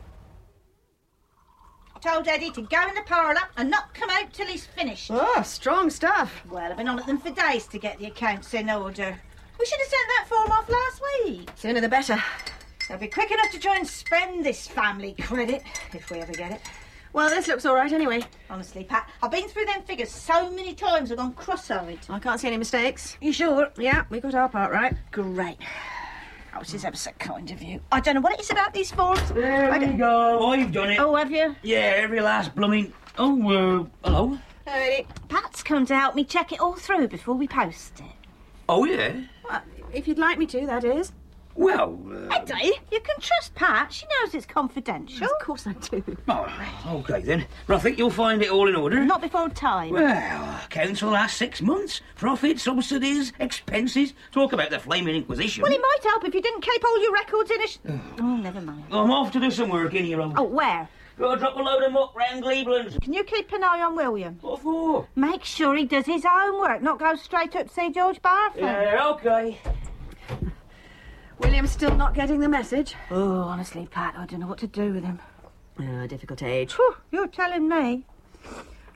Told Eddie to go in the parlour and not come out till he's finished. Oh, strong stuff. Well, I've been on at them for days to get the accounts in order. We should have sent that form off last week. Sooner the better. They'll be quick enough to try and spend this family credit, if we ever get it. Well, this looks all right anyway. Honestly, Pat, I've been through them figures so many times I've gone cross-eyed. I can't see any mistakes. You sure? Yeah, we got our part right. Great. Oh, this is ever so kind of you. I don't know what it is about these forms. There I we don't- go. I've done it. Oh, have you? Yeah, every last blooming... Oh, uh, hello? Hey, Pat's come to help me check it all through before we post it. Oh, yeah? Well, if you'd like me to, that is. Well, uh... Eddie, you can trust Pat. She knows it's confidential. Of course I do. Oh, OK, then. Well, I think you'll find it all in order. Not before time. Well, accounts for the last six months. Profits, subsidies, expenses. Talk about the flaming Inquisition. Well, it might help if you didn't keep all your records in a... Sh- oh, never mind. I'm off to do some work in here, old. Oh, where? Got to drop a load of muck round Cleveland. Can you keep an eye on William? What for? Make sure he does his homework, not go straight up to see George Barford. Yeah, OK. William's still not getting the message. Oh, honestly, Pat, I don't know what to do with him. Oh, difficult age. Phew, you're telling me.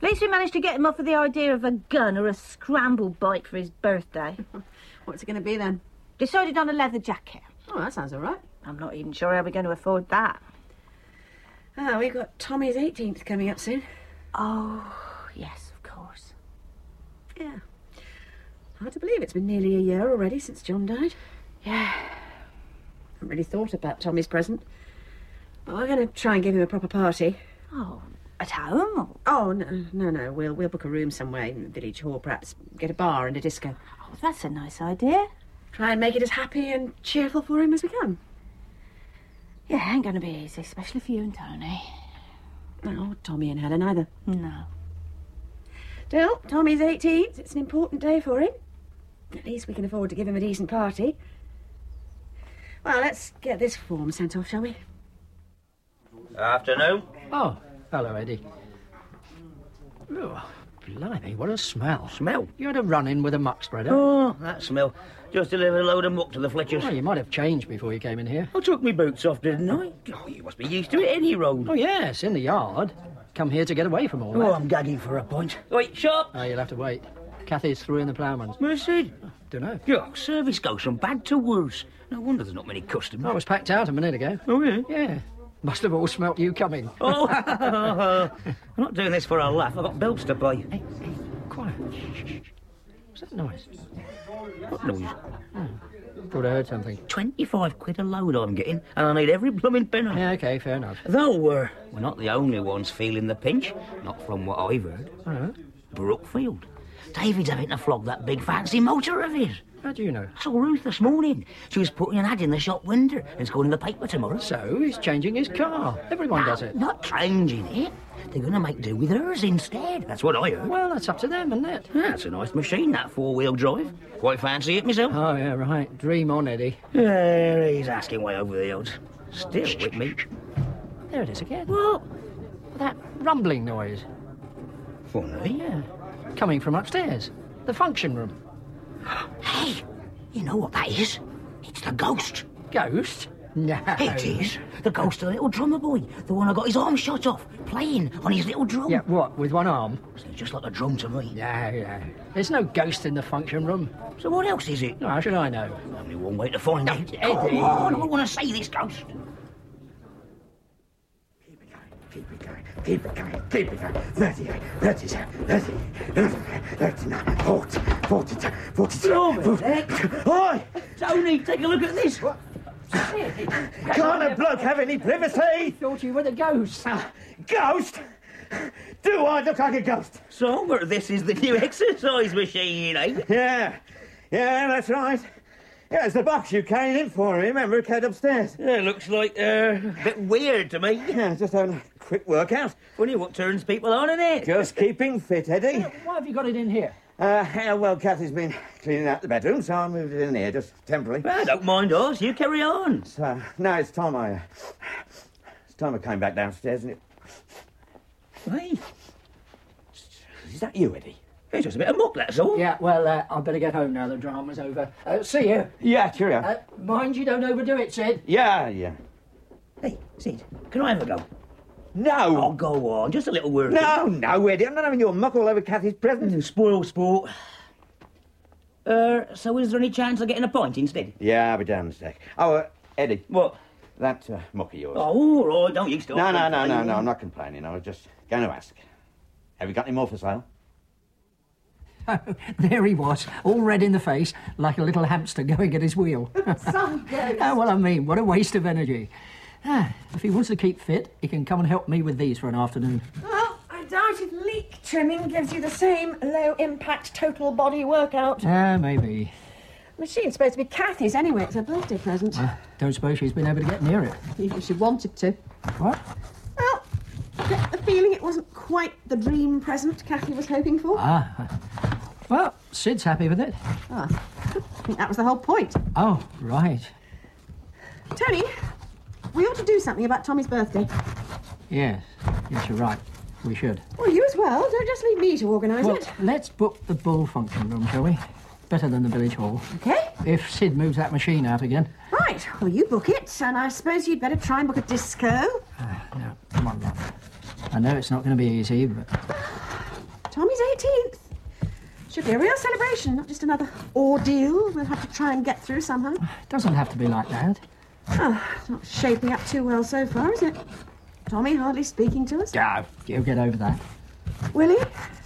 least we managed to get him off with the idea of a gun or a scramble bike for his birthday. What's it going to be then? Decided on a leather jacket. Oh, that sounds all right. I'm not even sure how we're going to afford that. Ah, we've got Tommy's eighteenth coming up soon. Oh, yes, of course. Yeah. Hard to believe it's been nearly a year already since John died. Yeah. Haven't really thought about Tommy's present. But we're going to try and give him a proper party. Oh, at home? Or... Oh, no, no, no. We'll, we'll book a room somewhere in the village hall, perhaps get a bar and a disco. Oh, that's a nice idea. Try and make it as happy and cheerful for him as we can. Yeah, ain't going to be easy, especially for you and Tony. No, Tommy and Helen either. No. Still, Tommy's eighteenth. It's an important day for him. At least we can afford to give him a decent party. Well, let's get this form sent off, shall we? Afternoon. Oh, hello, Eddie. Oh, blimey, what a smell. Smell? You had a run-in with a muck spreader? Oh, that smell. Just delivered a load of muck to the Fletchers. Well, you might have changed before you came in here. I took me boots off, didn't I? Oh, you must be used to it any road. Oh, yes, in the yard. Come here to get away from all that. Oh, I'm gagging for a pint. Wait, shop! Oh, you'll have to wait. Kathy's through in the ploughman's. Where's Sid? Oh, dunno. Yeah, service goes from bad to worse. No wonder there's not many customers. I was packed out a minute ago. Oh, yeah? Yeah. Must have all smelt you coming. Oh, I'm not doing this for a laugh. I've got bills to pay. Hey, hey, quiet. Shh, shh. What's that noise? What noise? Oh, thought I heard something. Twenty-five quid a load I'm getting, and I need every blooming penny. Yeah, OK, fair enough. Though uh, we're not the only ones feeling the pinch. Not from what I've heard. Uh-huh. Brookfield. David's having to flog that big fancy motor of his. How do you know? I saw Ruth this morning. She was putting an ad in the shop window. It's going in the paper tomorrow. So he's changing his car. Everyone no, does it. Not changing it. They're going to make do with hers instead. That's what I heard. Well, that's up to them, isn't it? Yeah, it's a nice machine, that four-wheel drive. Quite fancy it myself. Oh, yeah, right. Dream on, Eddie. Yeah, he's asking way over the odds. Still with me. There it is again. What? That rumbling noise. Funny. Yeah. Coming from upstairs. The function room. Hey, you know what that is? It's the ghost. Ghost? No. It is. The ghost of the little drummer boy. The one I got his arm shot off, playing on his little drum. Yeah, what, with one arm? Seems just like a drum to me. Yeah, yeah. There's no ghost in the function room. So what else is it? Oh, how should I know? Only one way to find out. Eddie. Come on, I want to see this ghost. Keep it going, keep it going, keep it going. thirty-eight, thirty-seven, thirty-eight, thirty-nine, forty, forty-two, forty-three, forty... Oi! Tony, take a look at this. What? Can't a bloke have any privacy? I thought you were the ghost. Uh, ghost? Do I look like a ghost? So, but this is the new exercise machine, eh? Yeah, yeah, that's right. Yeah, it's the box you came in for, remember? It came upstairs. Yeah, looks like, uh, a bit weird to me. Yeah, just having a quick workout. Funny what turns people on, isn't it? Just keeping fit, Eddie. Why have you got it in here? Uh, yeah, well, Kathy's been cleaning out the bedroom, so I moved it in here, just temporarily. Well, I don't mind us. You carry on. So, no, it's time I... Uh, it's time I came back downstairs and it... Hey. Is that you, Eddie? It's just a bit of muck, that's all. Yeah, well, uh, I'd better get home now the drama's over. Uh, see you. Yeah, cheerio. Uh, mind you don't overdo it, Sid. Yeah, yeah. Hey, Sid, can I have a go? No. Oh, go on, just a little word. No, no, Eddie, I'm not having your muck all over Kathy's present. Mm, spoil sport. Uh, so is there any chance of getting a pint instead? Yeah, I'll be down in a sec. Oh, uh, Eddie. What? That uh, muck of yours. Oh, all right, don't you stop. No, no, no, no, no, I'm not complaining. I was just going to ask. Have you got any more for sale? Oh, there he was, all red in the face, like a little hamster going at his wheel. Some ghost. Oh, well, I mean, what a waste of energy. Ah, if he wants to keep fit, he can come and help me with these for an afternoon. Well, I doubt if leak trimming gives you the same low-impact total body workout. Ah, maybe. Machine's supposed to be Kathy's anyway. It's her birthday present. Uh, don't suppose she's been able to get near it. Even if she wanted to. What? Well, I get the feeling it wasn't quite the dream present Kathy was hoping for. Ah. Well, Sid's happy with it. Ah, I think that was the whole point. Oh, right. Tony, we ought to do something about Tommy's birthday. Yes. Yes, you're right. We should. Well, you as well. Don't just leave me to organise Well, it. let's book the bull function room, shall we? Better than the village hall. OK. If Sid moves that machine out again. Right. Well, you book it, and I suppose you'd better try and book a disco. Uh, no, come on, love. I know it's not going to be easy, but... Should be a real celebration, not just another ordeal we'll have to try and get through somehow. It doesn't have to be like that. Oh, it's not shaping up too well so far, is it? Tommy hardly speaking to us. Yeah, you'll get over that. Willie?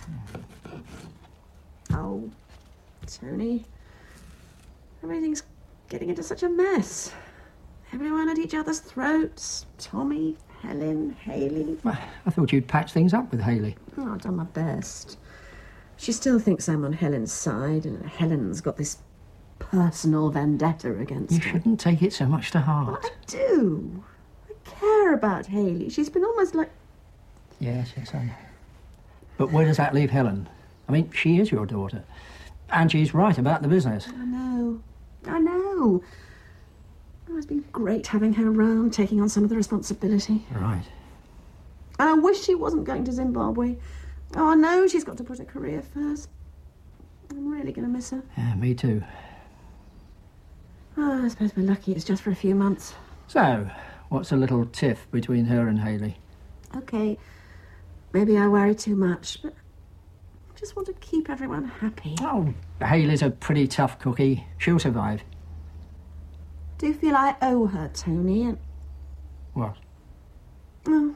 Oh, Tony. Everything's getting into such a mess. Everyone at each other's throats. Tommy, Helen, Hayley. Well, I thought you'd patch things up with Hayley. Oh, I've done my best. She still thinks I'm on Helen's side, and Helen's got this personal vendetta against You her. shouldn't take it so much to heart. I do. I care about Hayley. She's been almost like... Yes, yes, I know. But where does that leave Helen? I mean, she is your daughter. And she's right about the business. I know. I know. Oh, it's been great having her around, taking on some of the responsibility. Right. And I wish she wasn't going to Zimbabwe. Oh, I know she's got to put her career first. I'm really going to miss her. Yeah, me too. Oh, I suppose we're lucky it's just for a few months. So, what's a little tiff between her and Hayley? Okay, maybe I worry too much, but I just want to keep everyone happy. Oh, Hayley's a pretty tough cookie. She'll survive. Do you feel I owe her, Tony? And What? oh,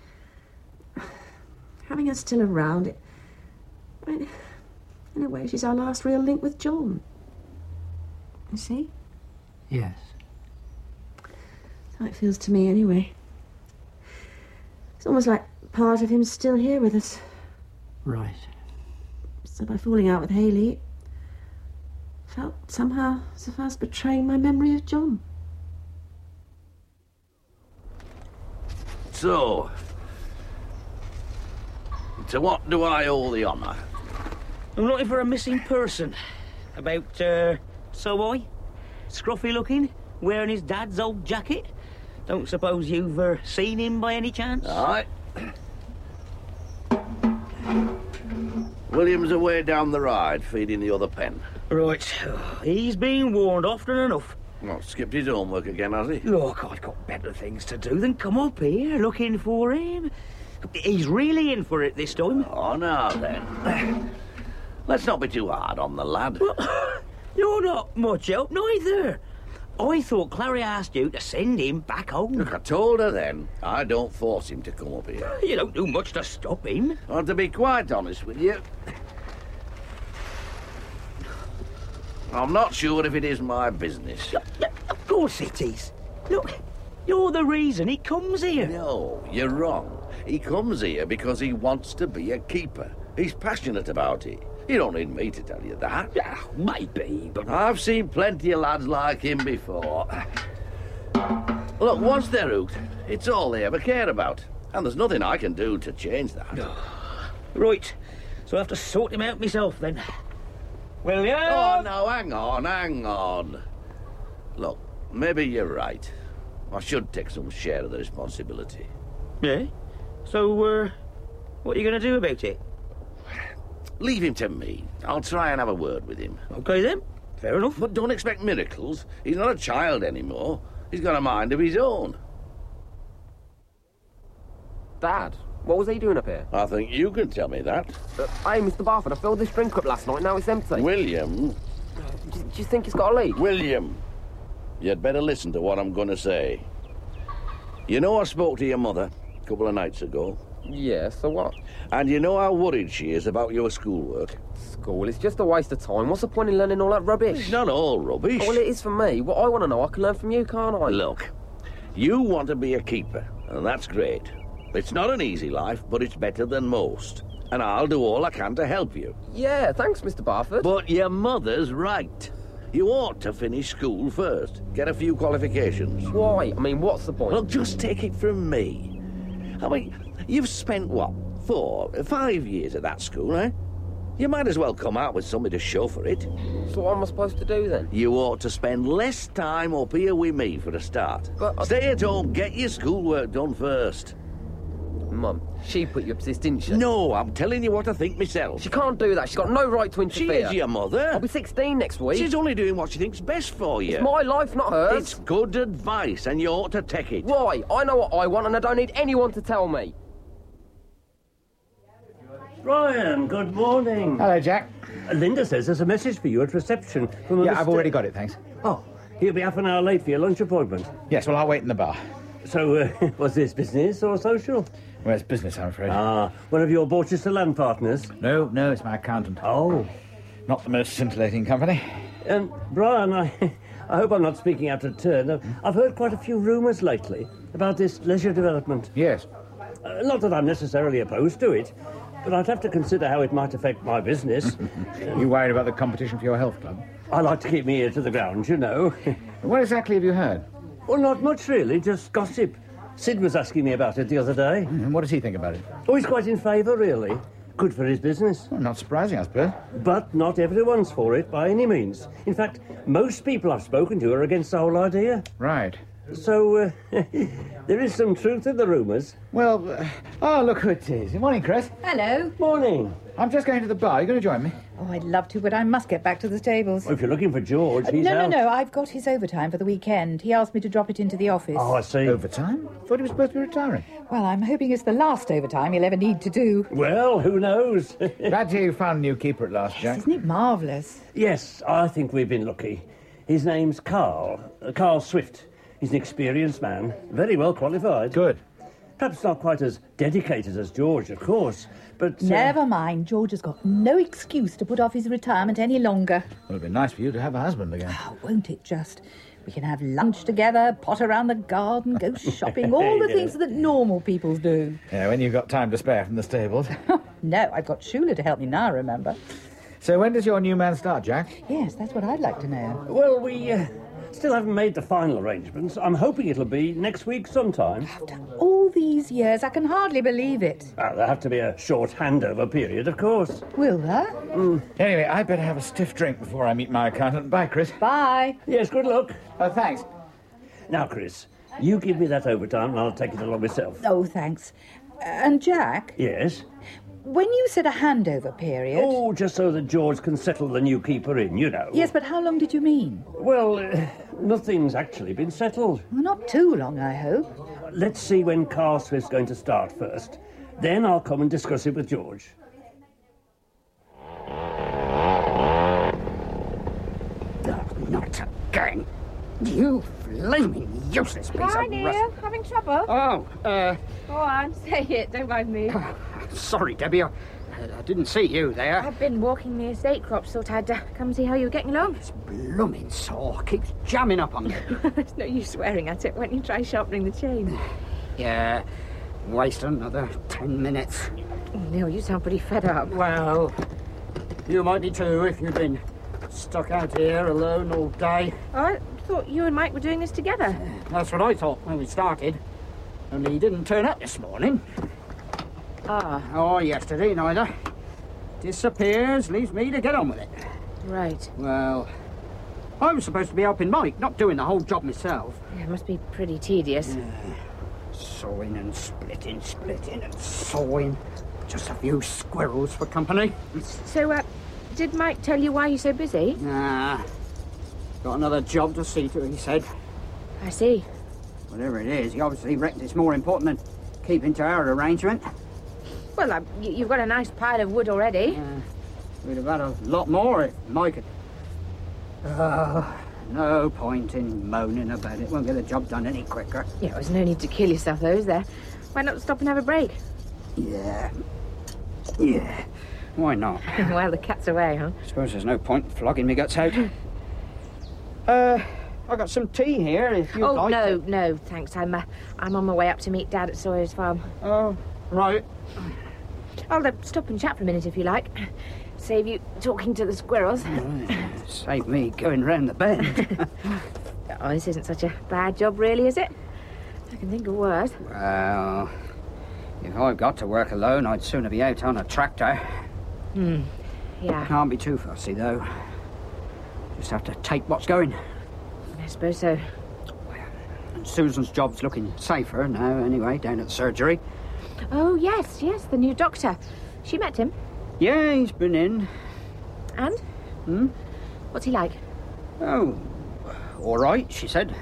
having her still around, it, I mean, in a way, she's our last real link with John. You see? Yes. That's how it feels to me, anyway. It's almost like part of him's still here with us. Right. So by falling out with Hayley, I felt somehow as if I was betraying my memory of John. So, to what do I owe the honour? I'm looking for a missing person. About, uh, so boy? Scruffy looking, wearing his dad's old jacket. Don't suppose you've uh, seen him by any chance? All right. William's away down the ride, feeding the other pen. Right. He's been warned often enough. Well, skipped his homework again, has he? Look, I've got better things to do than come up here looking for him. He's really in for it this time. Oh, now then. Let's not be too hard on the lad. You're not much help neither. I thought Clary asked you to send him back home. Look, I told her then, I don't force him to come up here. You don't do much to stop him. Well, to be quite honest with you, I'm not sure if it is my business. Of course it is. Look, you're the reason he comes here. No, you're wrong. He comes here because he wants to be a keeper. He's passionate about it. You don't need me to tell you that. Yeah, maybe, but... I've seen plenty of lads like him before. Look, once they're hooked, it's all they ever care about. And there's nothing I can do to change that. Right, so I have to sort him out myself then. William! Oh, no, hang on, hang on. Look, maybe you're right. I should take some share of the responsibility. Yeah? So, uh, what are you going to do about it? Leave him to me. I'll try and have a word with him. OK, then. Fair enough. But don't expect miracles. He's not a child anymore. He's got a mind of his own. Dad, what was he doing up here? I think you can tell me that. Uh, hey, Mister Barford, I filled this drink up last night, now it's empty. William. Do, do you think it's got a leak? William, you'd better listen to what I'm going to say. You know I spoke to your mother a couple of nights ago. Yeah, so what? And you know how worried she is about your schoolwork. School, it's just a waste of time. What's the point in learning all that rubbish? It's not all rubbish. Oh, well, it is for me. What I want to know, I can learn from you, can't I? Look, you want to be a keeper, and that's great. It's not an easy life, but it's better than most. And I'll do all I can to help you. Yeah, thanks, Mister Barford. But your mother's right. You ought to finish school first. Get a few qualifications. Why? I mean, what's the point? Well, just take it from me. I mean, you've spent, what, four, five years at that school, eh? You might as well come out with something to show for it. So what am I supposed to do, then? You ought to spend less time up here with me for a start. But I... Stay at home, get your schoolwork done first. Mum, she put you up to this, didn't she? No, I'm telling you what I think myself. She can't do that. She's got no right to interfere. She is your mother. I'll be sixteen next week. She's only doing what she thinks best for you. It's my life, not hers. It's good advice, and you ought to take it. Why? I know what I want, and I don't need anyone to tell me. Brian, good morning. Hello, Jack. Linda says there's a message for you at reception from a Yeah, Mister I've already got it, thanks. Oh, he'll be half an hour late for your lunch appointment. Yes, well, I'll wait in the bar. So, uh, was this business or social? Well, it's business, I'm afraid. Ah, one of your Borchester land partners? No, no, it's my accountant. Oh. Not the most scintillating company. Um, Brian, I, I hope I'm not speaking out of turn. Uh, I've heard quite a few rumours lately about this leisure development. Yes. Uh, not that I'm necessarily opposed to it, but I'd have to consider how it might affect my business. You worried about the competition for your health club? I like to keep my ear to the ground, you know. What exactly have you heard? Well, not much, really, just gossip. Sid was asking me about it the other day. And what does he think about it? Oh, he's quite in favour, really. Good for his business. Well, not surprising, I suppose. But not everyone's for it, by any means. In fact, most people I've spoken to are against the whole idea. Right. So, uh, there is some truth in the rumours. Well, uh, oh, look who it is. Good morning, Chris. Hello. Morning. I'm just going to the bar. You going to join me? Oh, I'd love to, but I must get back to the stables. Well, if you're looking for George, Uh, he's no, out. no, no. I've got his overtime for the weekend. He asked me to drop it into the office. Oh, I see. Overtime? Thought he was supposed to be retiring. Well, I'm hoping it's the last overtime he'll ever need to do. Well, who knows? Glad to hear you found a new keeper at last, Jack. Isn't it marvellous? Yes, I think we've been lucky. His name's Carl. Uh, Carl Swift. He's an experienced man, very well qualified. Good. Perhaps not quite as dedicated as George, of course, but... Uh... Never mind. George has got no excuse to put off his retirement any longer. Well, it'd be nice for you to have a husband again. Oh, won't it just? We can have lunch together, potter around the garden, go shopping, all the Yeah. things that normal people do. Yeah, when you've got time to spare from the stables. No, I've got Shula to help me now, remember? So when does your new man start, Jack? Yes, that's what I'd like to know. Well, we uh, still haven't made the final arrangements. I'm hoping it'll be next week sometime. After all these years, I can hardly believe it. Well, there'll have to be a short handover period, of course. Will there? Mm. Anyway, I'd better have a stiff drink before I meet my accountant. Bye, Chris. Bye. Yes, good luck. Oh, thanks. Now, Chris, you give me that overtime and I'll take it along myself. Oh, thanks. And Jack, Yes? when you said a handover period... Oh, just so that George can settle the new keeper in, you know. Yes, but how long did you mean? Well, uh, nothing's actually been settled. Well, not too long, I hope. Let's see when Carl Swift's going to start first. Then I'll come and discuss it with George. Not again. You flaming useless piece Hi, of dear. rust. Having trouble? Oh, uh, Go on, say it. Don't mind me. sorry, Debbie. I, I didn't see you there. I've been walking the estate crops. Thought I'd uh, come see how you were getting along. Blooming saw keeps jamming up on me. There's no use swearing at it. Why don't you try sharpening the chain? Yeah, waste another ten minutes. Oh, Neil, you sound pretty fed up. Well, you might be too if you've been stuck out here alone all day. Oh, I thought you and Mike were doing this together. That's what I thought when we started. Only he didn't turn up this morning. Ah. Or yesterday, neither. Disappears, leaves me to get on with it. Right. Well, I was supposed to be helping Mike, not doing the whole job myself. Yeah, it must be pretty tedious. Sawing and splitting, splitting and sawing. Just a few squirrels for company. So, uh, did Mike tell you why you're so busy? Nah. Got another job to see to, he said. I see. Whatever it is, he obviously reckons it's more important than keeping to our arrangement. Well, uh, y- you've got a nice pile of wood already. Uh, we'd have had a lot more if Mike had... Oh, no point in moaning about it. Won't get the job done any quicker. Yeah, there's no need to kill yourself, though, is there? Why not stop and have a break? Yeah. Yeah. Why not? Well, the cat's away, huh? Suppose there's no point flogging me guts out. uh, I got some tea here if you'd oh, like no, it. no, thanks. I'm, uh, I'm on my way up to meet Dad at Sawyer's farm. Oh, right. I'll uh, stop and chat for a minute if you like. Save you talking to the squirrels. Right. Save me going round the bend. Oh, this isn't such a bad job, really, is it? I can think of worse. Well, if I've got to work alone, I'd sooner be out on a tractor. Hmm. Yeah. Can't be too fussy, though. Just have to take what's going. I suppose so. And Susan's job's looking safer now, anyway, down at the surgery. Oh, yes, yes, the new doctor. She met him. Yeah, he's been in. And? Hmm? What's he like? Oh, all right, she said.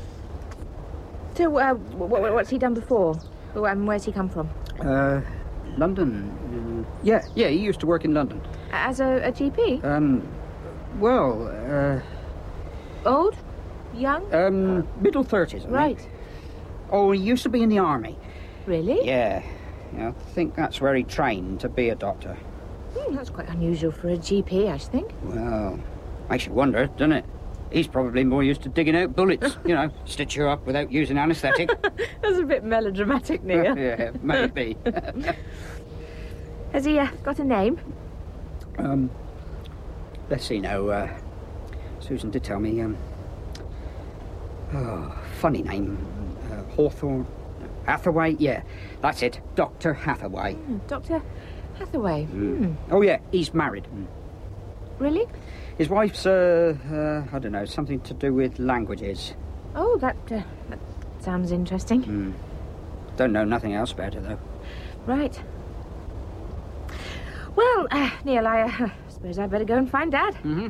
So, uh, w- w- what's he done before? Oh, um, where's he come from? Uh, London. Uh, yeah, yeah, he used to work in London. As a, a G P? Um, well, uh... Old? Young? Um, middle thirties, I Right. think. Oh, he used to be in the army. Really? Yeah. yeah. I think that's where he trained to be a doctor. Hmm, that's quite unusual for a G P, I should think. Well, makes you wonder, doesn't it? He's probably more used to digging out bullets, you know, stitch you up without using anaesthetic. That's a bit melodramatic, Neil. Yeah, maybe. Has he uh, got a name? um, let's see now. Uh, Susan did tell me. Um, oh, funny name. Uh, Hawthorne. Hathaway? Yeah, that's it. Doctor Hathaway. Hmm, Doctor Hathaway. Mm. Hmm. Oh, yeah, he's married. Really? His wife's, uh, uh, I don't know, something to do with languages. Oh, that, uh, that sounds interesting. Mm. Don't know nothing else about her, though. Right. Well, uh, Neil, I uh, suppose I'd better go and find Dad. Mm-hmm.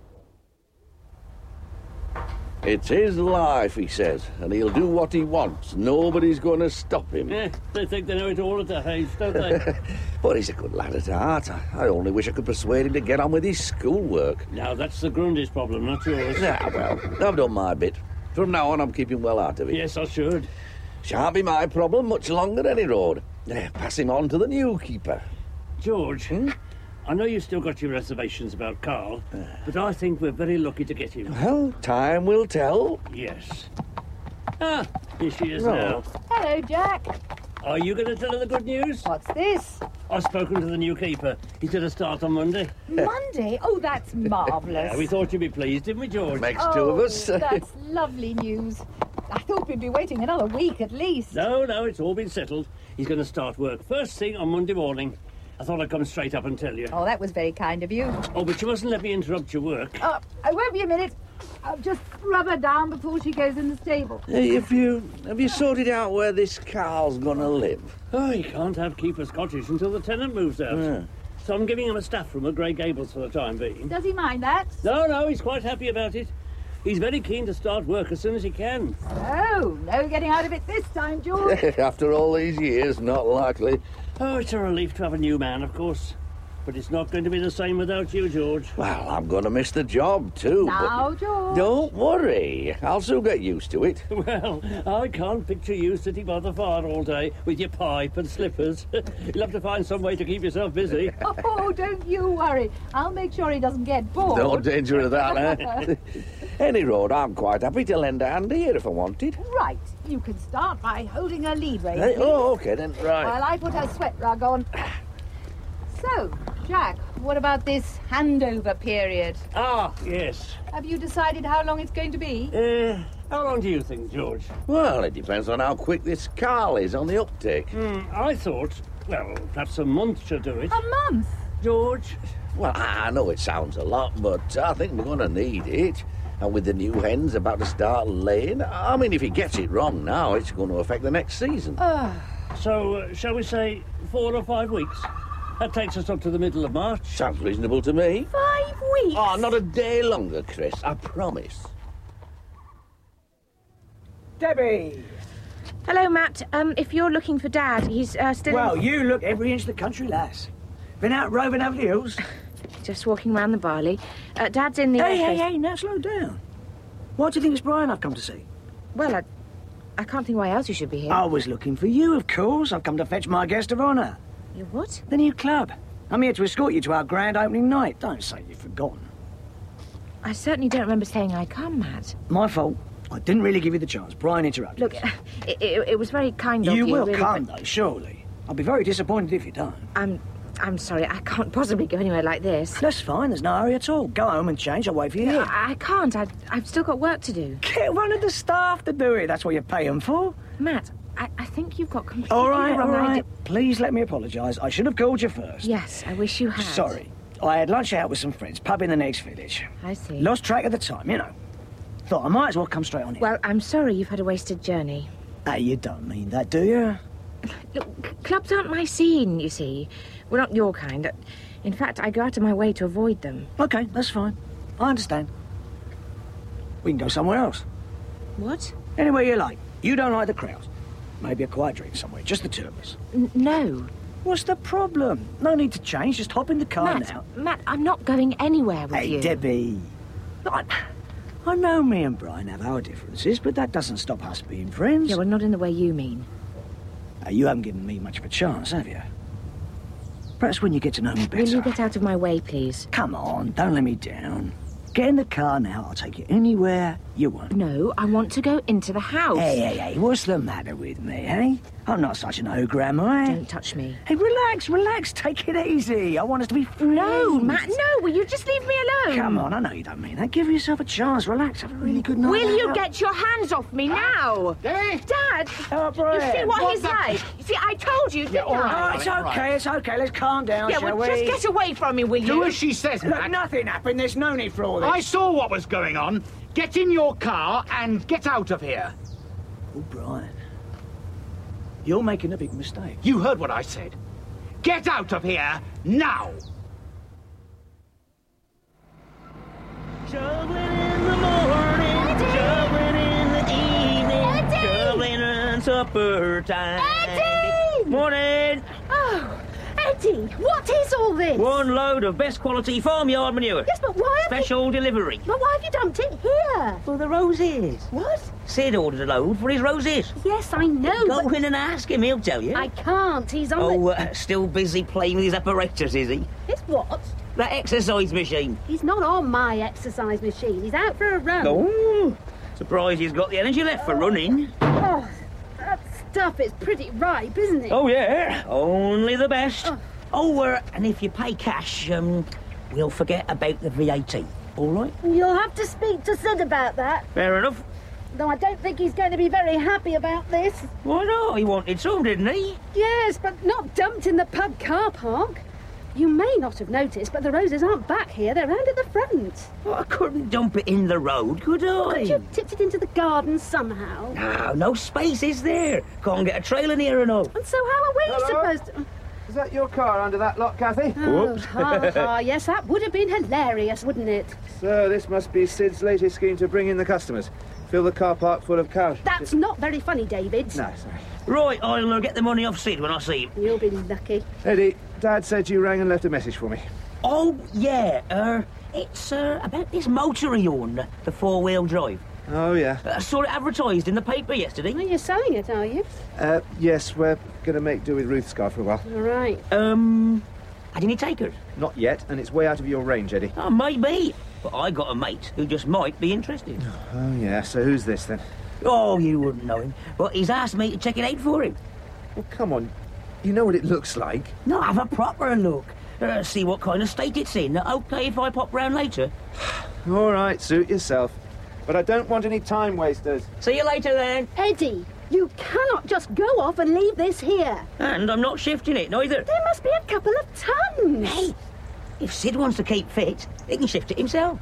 It's his life, he says, and he'll do what he wants. Nobody's going to stop him. Yeah, they think they know it all at the Hayes, don't they? But he's a good lad at heart. I, I only wish I could persuade him to get on with his schoolwork. Now, that's the Grundy's problem, not yours. Ah, well, I've done my bit. From now on, I'm keeping well out of it. Yes, I should. Shan't be my problem much longer, any road. Eh, pass him on to the new keeper. George, Hmm? I know you've still got your reservations about Carl, but I think we're very lucky to get him. Well, time will tell. Yes. Ah, here she is Oh. now. Hello, Jack. Are you going to tell her the good news? What's this? I've spoken to the new keeper. He's going to start on Monday. Monday? Oh, that's marvellous. Yeah, we thought you'd be pleased, didn't we, George? Makes oh, two of us. That's lovely news. I thought we'd be waiting another week at least. No, no, it's all been settled. He's going to start work first thing on Monday morning. I thought I'd come straight up and tell you. Oh, that was very kind of you. Oh, but you mustn't let me interrupt your work. Oh, I won't be a minute. I'll just rub her down before she goes in the stable. Hey, have you have you sorted out where this Carl's gonna live? Oh, you can't have Keeper's Cottage until the tenant moves out. Yeah. So I'm giving him a staff room at Grey Gables for the time being. Does he mind that? No, no, he's quite happy about it. He's very keen to start work as soon as he can. Oh, no getting out of it this time, George. After all these years, not likely. Oh, it's a relief to have a new man, of course. But it's not going to be the same without you, George. Well, I'm going to miss the job, too. Now, but George. Don't worry. I'll soon get used to it. Well, I can't picture you sitting by the fire all day with your pipe and slippers. You'll have to find some way to keep yourself busy. Oh, don't you worry. I'll make sure he doesn't get bored. No danger of that, eh? Any road, I'm quite happy to lend a hand here if I wanted. Right. You can start by holding her lead rein. Hey, please, oh, OK, then, right. While I put her sweat rug on. So, Jack, what about this handover period? Ah, yes. Have you decided how long it's going to be? Uh, how long do you think, George? Well, it depends on how quick this Carl is on the uptake. Hmm, I thought, well, perhaps a month should do it. A month? George? Well, I know it sounds a lot, but I think we're going to need it. And with the new hens about to start laying, I mean, if he gets it wrong now, it's going to affect the next season. Uh, so, uh, shall we say four or five weeks? That takes us up to the middle of March. Sounds reasonable to me. Five weeks? Oh, not a day longer, Chris, I promise. Debbie! Hello, Matt. Um, if you're looking for Dad, he's uh, still... Well, in... you look every inch of the country, lass. Been out roving over the hills? Just walking round the barley. Uh, Dad's in the Hey, office. hey, hey, now slow down. Why do you think it's Brian I've come to see? Well, I, I can't think why else you should be here. I was looking for you, of course. I've come to fetch my guest of honour. You what? The new club. I'm here to escort you to our grand opening night. Don't say you've forgotten. I certainly don't remember saying I'd come, Matt. My fault. I didn't really give you the chance. Brian interrupted. Look, uh, it, it, it was very kind of you. You will really, come, but... though, surely. I'll be very disappointed if you don't. I'm... I'm sorry, I can't possibly go anywhere like this. That's fine, there's no hurry at all. Go home and change, I'll wait for you here. I, I can't, I, I've still got work to do. Get one of the staff to do it, that's what you pay them for. Matt, I, I think you've got completely All right, the wrong all right. idea. Please let me apologise. I should have called you first. Yes, I wish you had. Sorry. I had lunch out with some friends, pub in the next village. I see. Lost track of the time, you know. Thought I might as well come straight on in. Well, I'm sorry you've had a wasted journey. Hey, you don't mean that, do you? Look, clubs aren't my scene, you see. We're not your kind. In fact, I go out of my way to avoid them. OK, that's fine. I understand. We can go somewhere else. What? Anywhere you like. You don't like the crowds. Maybe a quiet drink somewhere, just the two of us. N no. What's the problem? No need to change, just hop in the car Matt, now. Matt, I'm not going anywhere with Hey, you. Debbie. I, I know me and Brian have our differences, but that doesn't stop us being friends. Yeah, well, not in the way you mean. Now, you haven't given me much of a chance, have you? Perhaps when you get to know me better. Will you get out of my way, please? Come on, don't let me down. Get in the car now, I'll take you anywhere you want. No, I want to go into the house. Hey, hey, hey, what's the matter with me, eh? I'm not such an ogre, am I? Don't touch me. Hey, relax, relax, take it easy. I want us to be friends. No, Matt, no, will you just leave me alone? Come on, I know you don't mean that. Give yourself a chance, relax, have a really good night. Will you out. get your hands off me now? Debbie! Dad! Oh, You Brian. see what What's he's that? like? You see, I told you, didn't Oh, I? it's okay, it's okay. Let's calm down, Yeah, shall well, we? just get away from me, will you? Do as she says, Look, Matt. nothing happened. There's no need for all this. I saw what was going on. Get in your car and get out of here. Oh, Brian. You're making a big mistake. You heard what I said. Get out of here now. Shoveling in the morning, shoveling in the evening, shoveling on supper time. Eddie! Morning! Oh, Eddie, what is all this? One load of best quality farmyard manure. Yes, but why have Special delivery. you... But why have you dumped it here? For the roses. What? Sid ordered a load for his roses. Yes, I know, Go but... in and ask him, he'll tell you. I can't, he's on Oh, the... uh, still busy playing with his apparatus, is he? His what? That exercise machine. He's not on my exercise machine. He's out for a run. Oh, surprised he's got the energy left for running. Oh, that stuff is pretty ripe, isn't it? Oh, yeah, only the best. Oh, oh uh, and if you pay cash, um, we'll forget about the V A T, all right? You'll have to speak to Sid about that. Fair enough. Though I don't think he's going to be very happy about this. Why not? He wanted some, didn't he? Yes, but not dumped in the pub car park. You may not have noticed, but the roses aren't back here. They're round at the front. Well, I couldn't dump it in the road, could I? Could you have tipped it into the garden somehow? No, no space is there. Can't get a trail in here and all. And so how are we Hello? supposed to... Is that your car under that lot, Kathy? Oh, ha, ha, yes, that would have been hilarious, wouldn't it? So this must be Sid's latest scheme to bring in the customers. Fill the car park full of cows. That's not very funny, David. No, sorry. Right, I'll uh, get the money off Sid when I see him. You'll be lucky. Eddie, Dad said you rang and left a message for me. Oh, yeah, uh, it's uh, about this motor he owned, the four-wheel drive. Oh, yeah. I saw it advertised in the paper yesterday. Well, you're selling it, are you? Uh, yes, we're going to make do with Ruth's car for a while. All right. Um, had any takers? Not yet, and it's way out of your range, Eddie. Oh, maybe. But I got a mate who just might be interested. Oh, yeah, so who's this, then? Oh, you wouldn't know him. But he's asked me to check it out for him. Well, come on. You know what it looks like. No, have a proper look. Uh, see what kind of state it's in. OK if I pop round later? All right, suit yourself. But I don't want any time wasters. See you later, then. Eddie, you cannot just go off and leave this here. And I'm not shifting it, neither. There must be a couple of tons. Hey, if Sid wants to keep fit, he can shift it himself.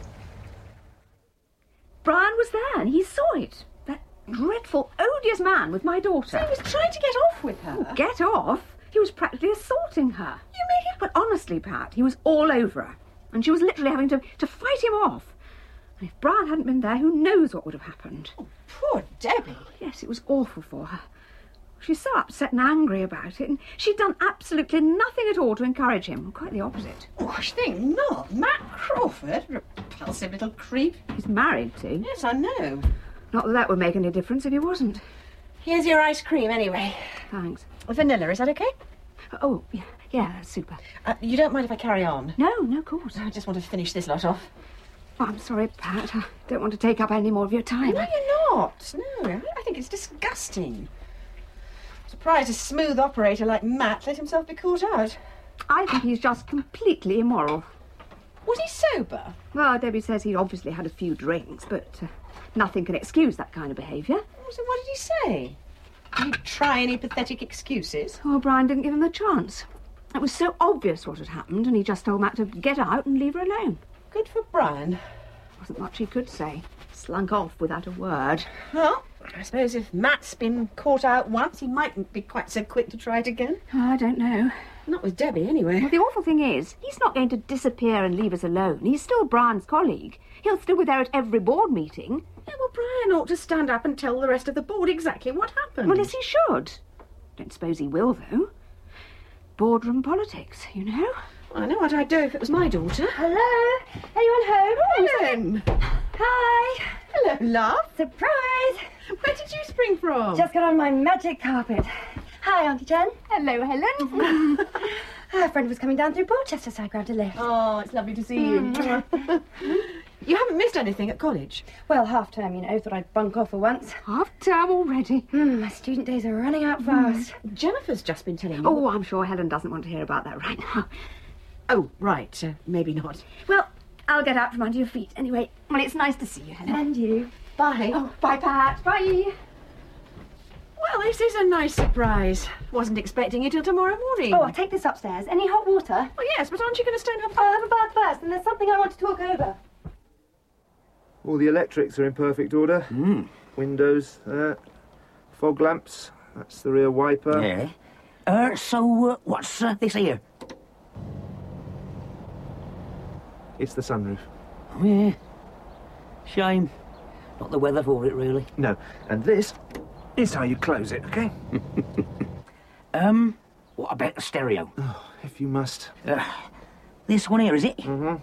Brian was there and he saw it. That dreadful, odious man with my daughter. So he was trying to get off with her. Oh, get off? He was practically assaulting her. You mean? But honestly, Pat, he was all over her. And she was literally having to, to fight him off. And if Brian hadn't been there, who knows what would have happened. Oh, poor Debbie. Yes, it was awful for her. She's so upset and angry about it, and she'd done absolutely nothing at all to encourage him. Quite the opposite. Oh, I think not. Matt Crawford, repulsive little creep. He's married too. Yes, I know. Not that that would make any difference if he wasn't. Here's your ice cream, anyway. Thanks. Vanilla, is that okay? Oh, yeah, yeah, that's super. Uh, you don't mind if I carry on? No, no, of course. I just want to finish this lot off. Oh, I'm sorry, Pat. I don't want to take up any more of your time. No, you're not. No, I think it's disgusting. Surprised a smooth operator like Matt let himself be caught out. I think he's just completely immoral. Was he sober? Well, Debbie says he obviously had a few drinks, but uh, nothing can excuse that kind of behaviour. So what did he say? Did he try any pathetic excuses? Oh, Brian didn't give him the chance. It was so obvious what had happened, and he just told Matt to get out and leave her alone. Good for Brian. Wasn't much he could say. Slunk off without a word. Well, I suppose if Matt's been caught out once, he mightn't be quite so quick to try it again. Oh, I don't know. Not with Debbie, anyway. Well, the awful thing is, he's not going to disappear and leave us alone. He's still Brian's colleague. He'll still be there at every board meeting. Yeah, well, Brian ought to stand up and tell the rest of the board exactly what happened. Well, yes, he should. Don't suppose he will, though. boardroom politics, you know? I know what I'd do if it was my daughter. Hello? Anyone home? Oh, Helen! Hi! Hello, love. Surprise! Where did you spring from? Just got on my magic carpet. Hi, Auntie Jen. Hello, Helen. A friend was coming down through Borchester, so I grabbed a lift. Oh, it's lovely to see you. You haven't missed anything at college? Well, half term, you know. Thought I'd bunk off for once. Half term already? Mm, my student days are running out fast. Mm. Jennifer's just been telling me. Oh, I'm sure Helen doesn't want to hear about that right now. Oh, right. Uh, maybe not. Well, I'll get out from under your feet anyway. Well, it's nice to see you, Helen. And you. Bye. Oh, bye, Pat. Bye. Well, this is a nice surprise. Wasn't expecting you till tomorrow morning. Oh, I'll take this upstairs. Any hot water? Oh, yes, but aren't you going to stay and have a I'll have a bath first, and there's something I want to talk over. All the electrics are in perfect order. Mm. Windows, uh, fog lamps. That's the rear wiper. Yeah. Uh, so, uh, what's uh, this here? It's the sunroof. Oh, yeah. Shame. Not the weather for it, really. No. And this is how you close it, OK? um, what about the stereo? Oh, if you must. Uh, this one here, is it? Mm-hmm.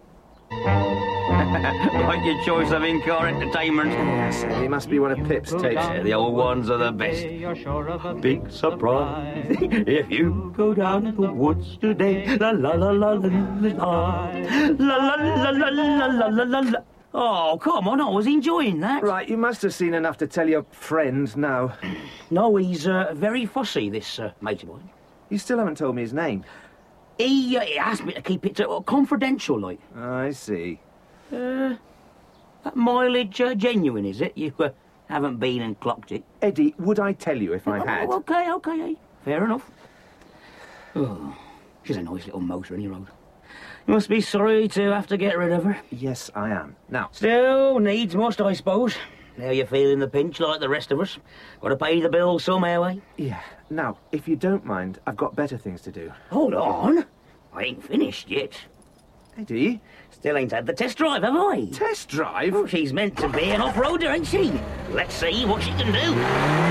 Like your choice of in-car entertainment. Yes, it must be one of Pip's tapes. Yeah, the old ones are the best. Big surprise if you go down to the woods today. La la la la la la la la la la la la la la. Oh, come on, I was enjoying that. Right, you must have seen enough to tell your friend now. No, he's uh, very fussy, this uh, mate of mine. You still haven't told me his name. He, uh, he asked me to keep it uh, confidential, like. I see. Uh, that mileage uh, genuine, is it? You uh, haven't been and clocked it? Eddie, would I tell you if I had? Oh, OK, OK, fair enough. Oh, she's a nice little motor, any road. You must be sorry to have to get rid of her. Yes, I am. Now... Still, needs must, I suppose. Now you're feeling the pinch like the rest of us. Got to pay the bills somehow, eh? Yeah. Now, if you don't mind, I've got better things to do. Hold on. I ain't finished yet. Eddie? Still ain't had the test drive, have I? Test drive? Oh, she's meant to be an off-roader, ain't she? Let's see what she can do.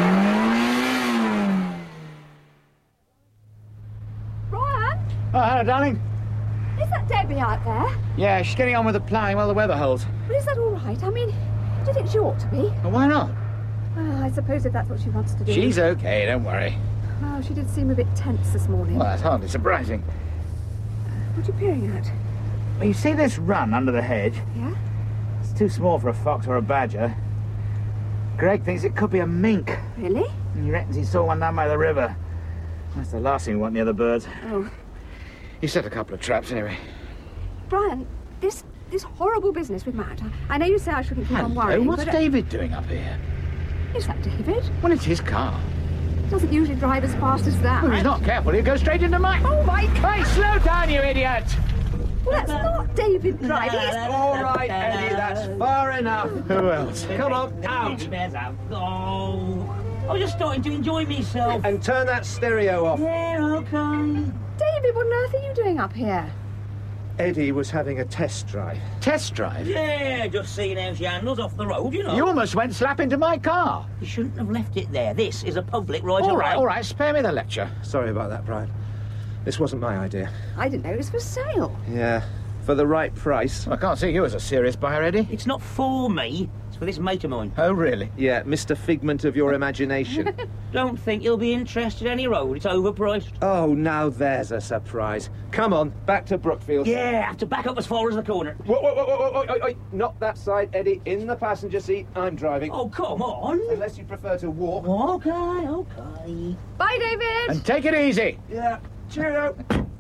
Brian? Oh, hello, darling. Is that Debbie out there? Yeah, she's getting on with the ploughing while the weather holds. But is that all right? I mean, do you think she ought to be? Well, why not? Well, I suppose if that's what she wants to do. She's okay, don't worry. Oh, she did seem a bit tense this morning. Well, that's hardly surprising. What are you peering at? Well, you see this run under the hedge? Yeah? It's too small for a fox or a badger. Greg thinks it could be a mink. Really? And he reckons he saw one down by the river. That's the last thing we want near the birds. Oh. He set a couple of traps anyway. Brian, this this horrible business with Matt. I, I know you say I shouldn't keep on Hello, worrying, what's but... David doing up here? Is that David? Well, it's his car. He doesn't usually drive as fast as that. Well, he's not careful. He'll go straight into mine. Oh, my... Hey, slow down, you idiot! Well, that's not David driving. It's... All right, Eddie, that's far enough. Who else? Come on, out. Oh, I was just starting to enjoy myself. And turn that stereo off. Yeah, OK. David, what on earth are you doing up here? Eddie was having a test drive. Test drive? Yeah, just seeing how she handles off the road, you know. You almost went slap into my car. You shouldn't have left it there. This is a public right All of right, way. all right, spare me the lecture. Sorry about that, Brian. This wasn't my idea. I didn't know it was for sale. Yeah, for the right price. Well, I can't see you as a serious buyer, Eddie. It's not for me. It's for this mate of mine. Oh, really? Yeah, Mister Figment of your imagination. Don't think you'll be interested any road. It's overpriced. Oh, now there's a surprise. Come on, back to Brookfield. Yeah, have to back up as far as the corner. Whoa, whoa, whoa, whoa, whoa, whoa, whoa. Not that side, Eddie. In the passenger seat. I'm driving. Oh, come on. Unless you prefer to walk. OK, OK. Bye, David. And take it easy. Yeah, cheerio.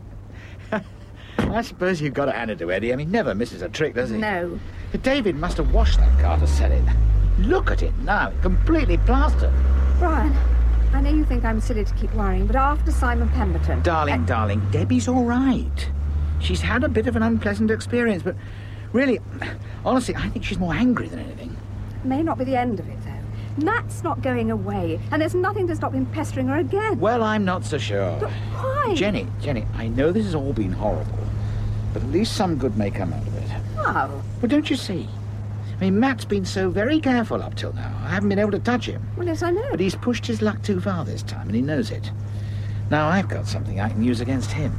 I suppose you've got to hand it to Eddie. I mean, he never misses a trick, does he? No. But David must have washed that car to sell it. Look at it now, completely plastered. Brian, I know you think I'm silly to keep worrying, but after Simon Pemberton... Darling, I... darling, Debbie's all right. She's had a bit of an unpleasant experience, but really, honestly, I think she's more angry than anything. It may not be the end of it, though. Matt's not going away, and there's nothing to stop him pestering her again. Well, I'm not so sure. But why? Jenny, Jenny, I know this has all been horrible, but at least some good may come out of it. How? Well, don't you see? I mean, Matt's been so very careful up till now. I haven't been able to touch him. Well, yes, I know. But he's pushed his luck too far this time, and he knows it. Now I've got something I can use against him.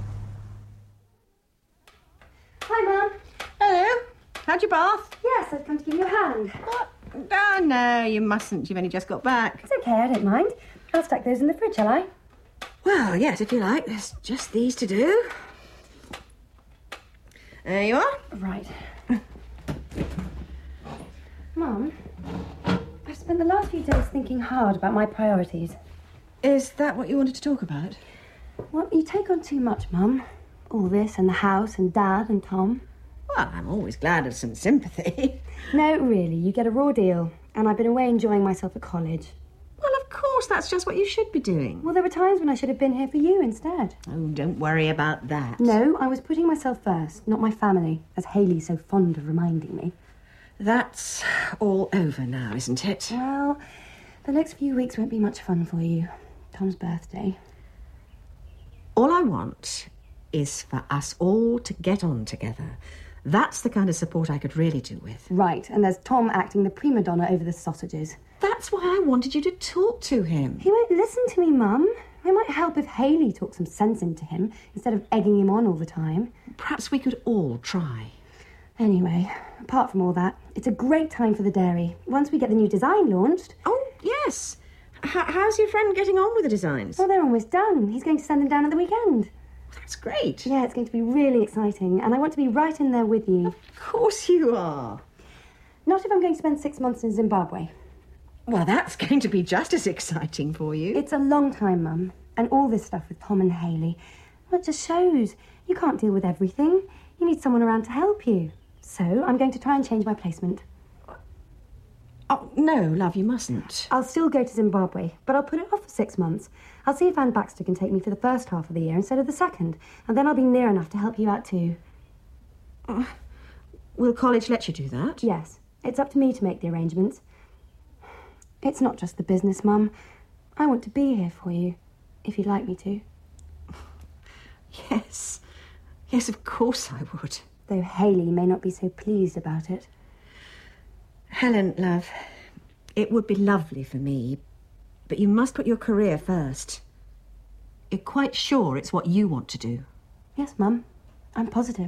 Hi, Mum. Hello. Had your bath? Yes, I've come to give you a hand. What? Oh, no, you mustn't. You've only just got back. It's okay, I don't mind. I'll stack those in the fridge, shall I? Well, yes, if you like. There's just these to do. There you are. Right. Mum, I've spent the last few days thinking hard about my priorities. Is that what you wanted to talk about? Well, you take on too much, Mum. All this and the house and Dad and Tom. Well, I'm always glad of some sympathy. No, really, you get a raw deal. And I've been away enjoying myself at college. Well, of course, that's just what you should be doing. Well, there were times when I should have been here for you instead. Oh, don't worry about that. No, I was putting myself first, not my family, as Hayley's so fond of reminding me. That's all over now, isn't it? Well, the next few weeks won't be much fun for you. Tom's birthday. All I want is for us all to get on together. That's the kind of support I could really do with. Right, and there's Tom acting the prima donna over the sausages. That's why I wanted you to talk to him. He won't listen to me, Mum. It might help if Hayley talks some sense into him instead of egging him on all the time. Perhaps we could all try. Anyway, apart from all that, it's a great time for the dairy. Once we get the new design launched... Oh, yes. H- how's your friend getting on with the designs? Well, they're almost done. He's going to send them down at the weekend. That's great. Yeah, it's going to be really exciting, and I want to be right in there with you. Of course you are. Not if I'm going to spend six months in Zimbabwe. Well, that's going to be just as exciting for you. It's a long time, Mum, and all this stuff with Tom and Hayley. Well, it just shows you can't deal with everything. You need someone around to help you. So I'm going to try and change my placement. Oh, no, love, you mustn't. I'll still go to Zimbabwe, but I'll put it off for six months. I'll see if Anne Baxter can take me for the first half of the year instead of the second, and then I'll be near enough to help you out too. Uh, will college let you do that? Yes. It's up to me to make the arrangements. It's not just the business, Mum. I want to be here for you, if you'd like me to. Yes. Yes, of course I would. Though Hayley may not be so pleased about it. Helen, love, it would be lovely for me, but you must put your career first. You're quite sure it's what you want to do? Yes, Mum. I'm positive.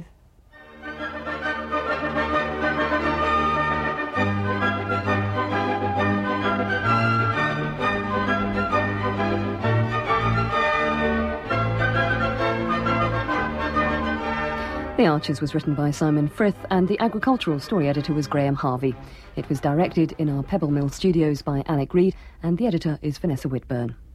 The Archers was written by Simon Frith and the agricultural story editor was Graham Harvey. It was directed in our Pebble Mill studios by Alec Reed and the editor is Vanessa Whitburn.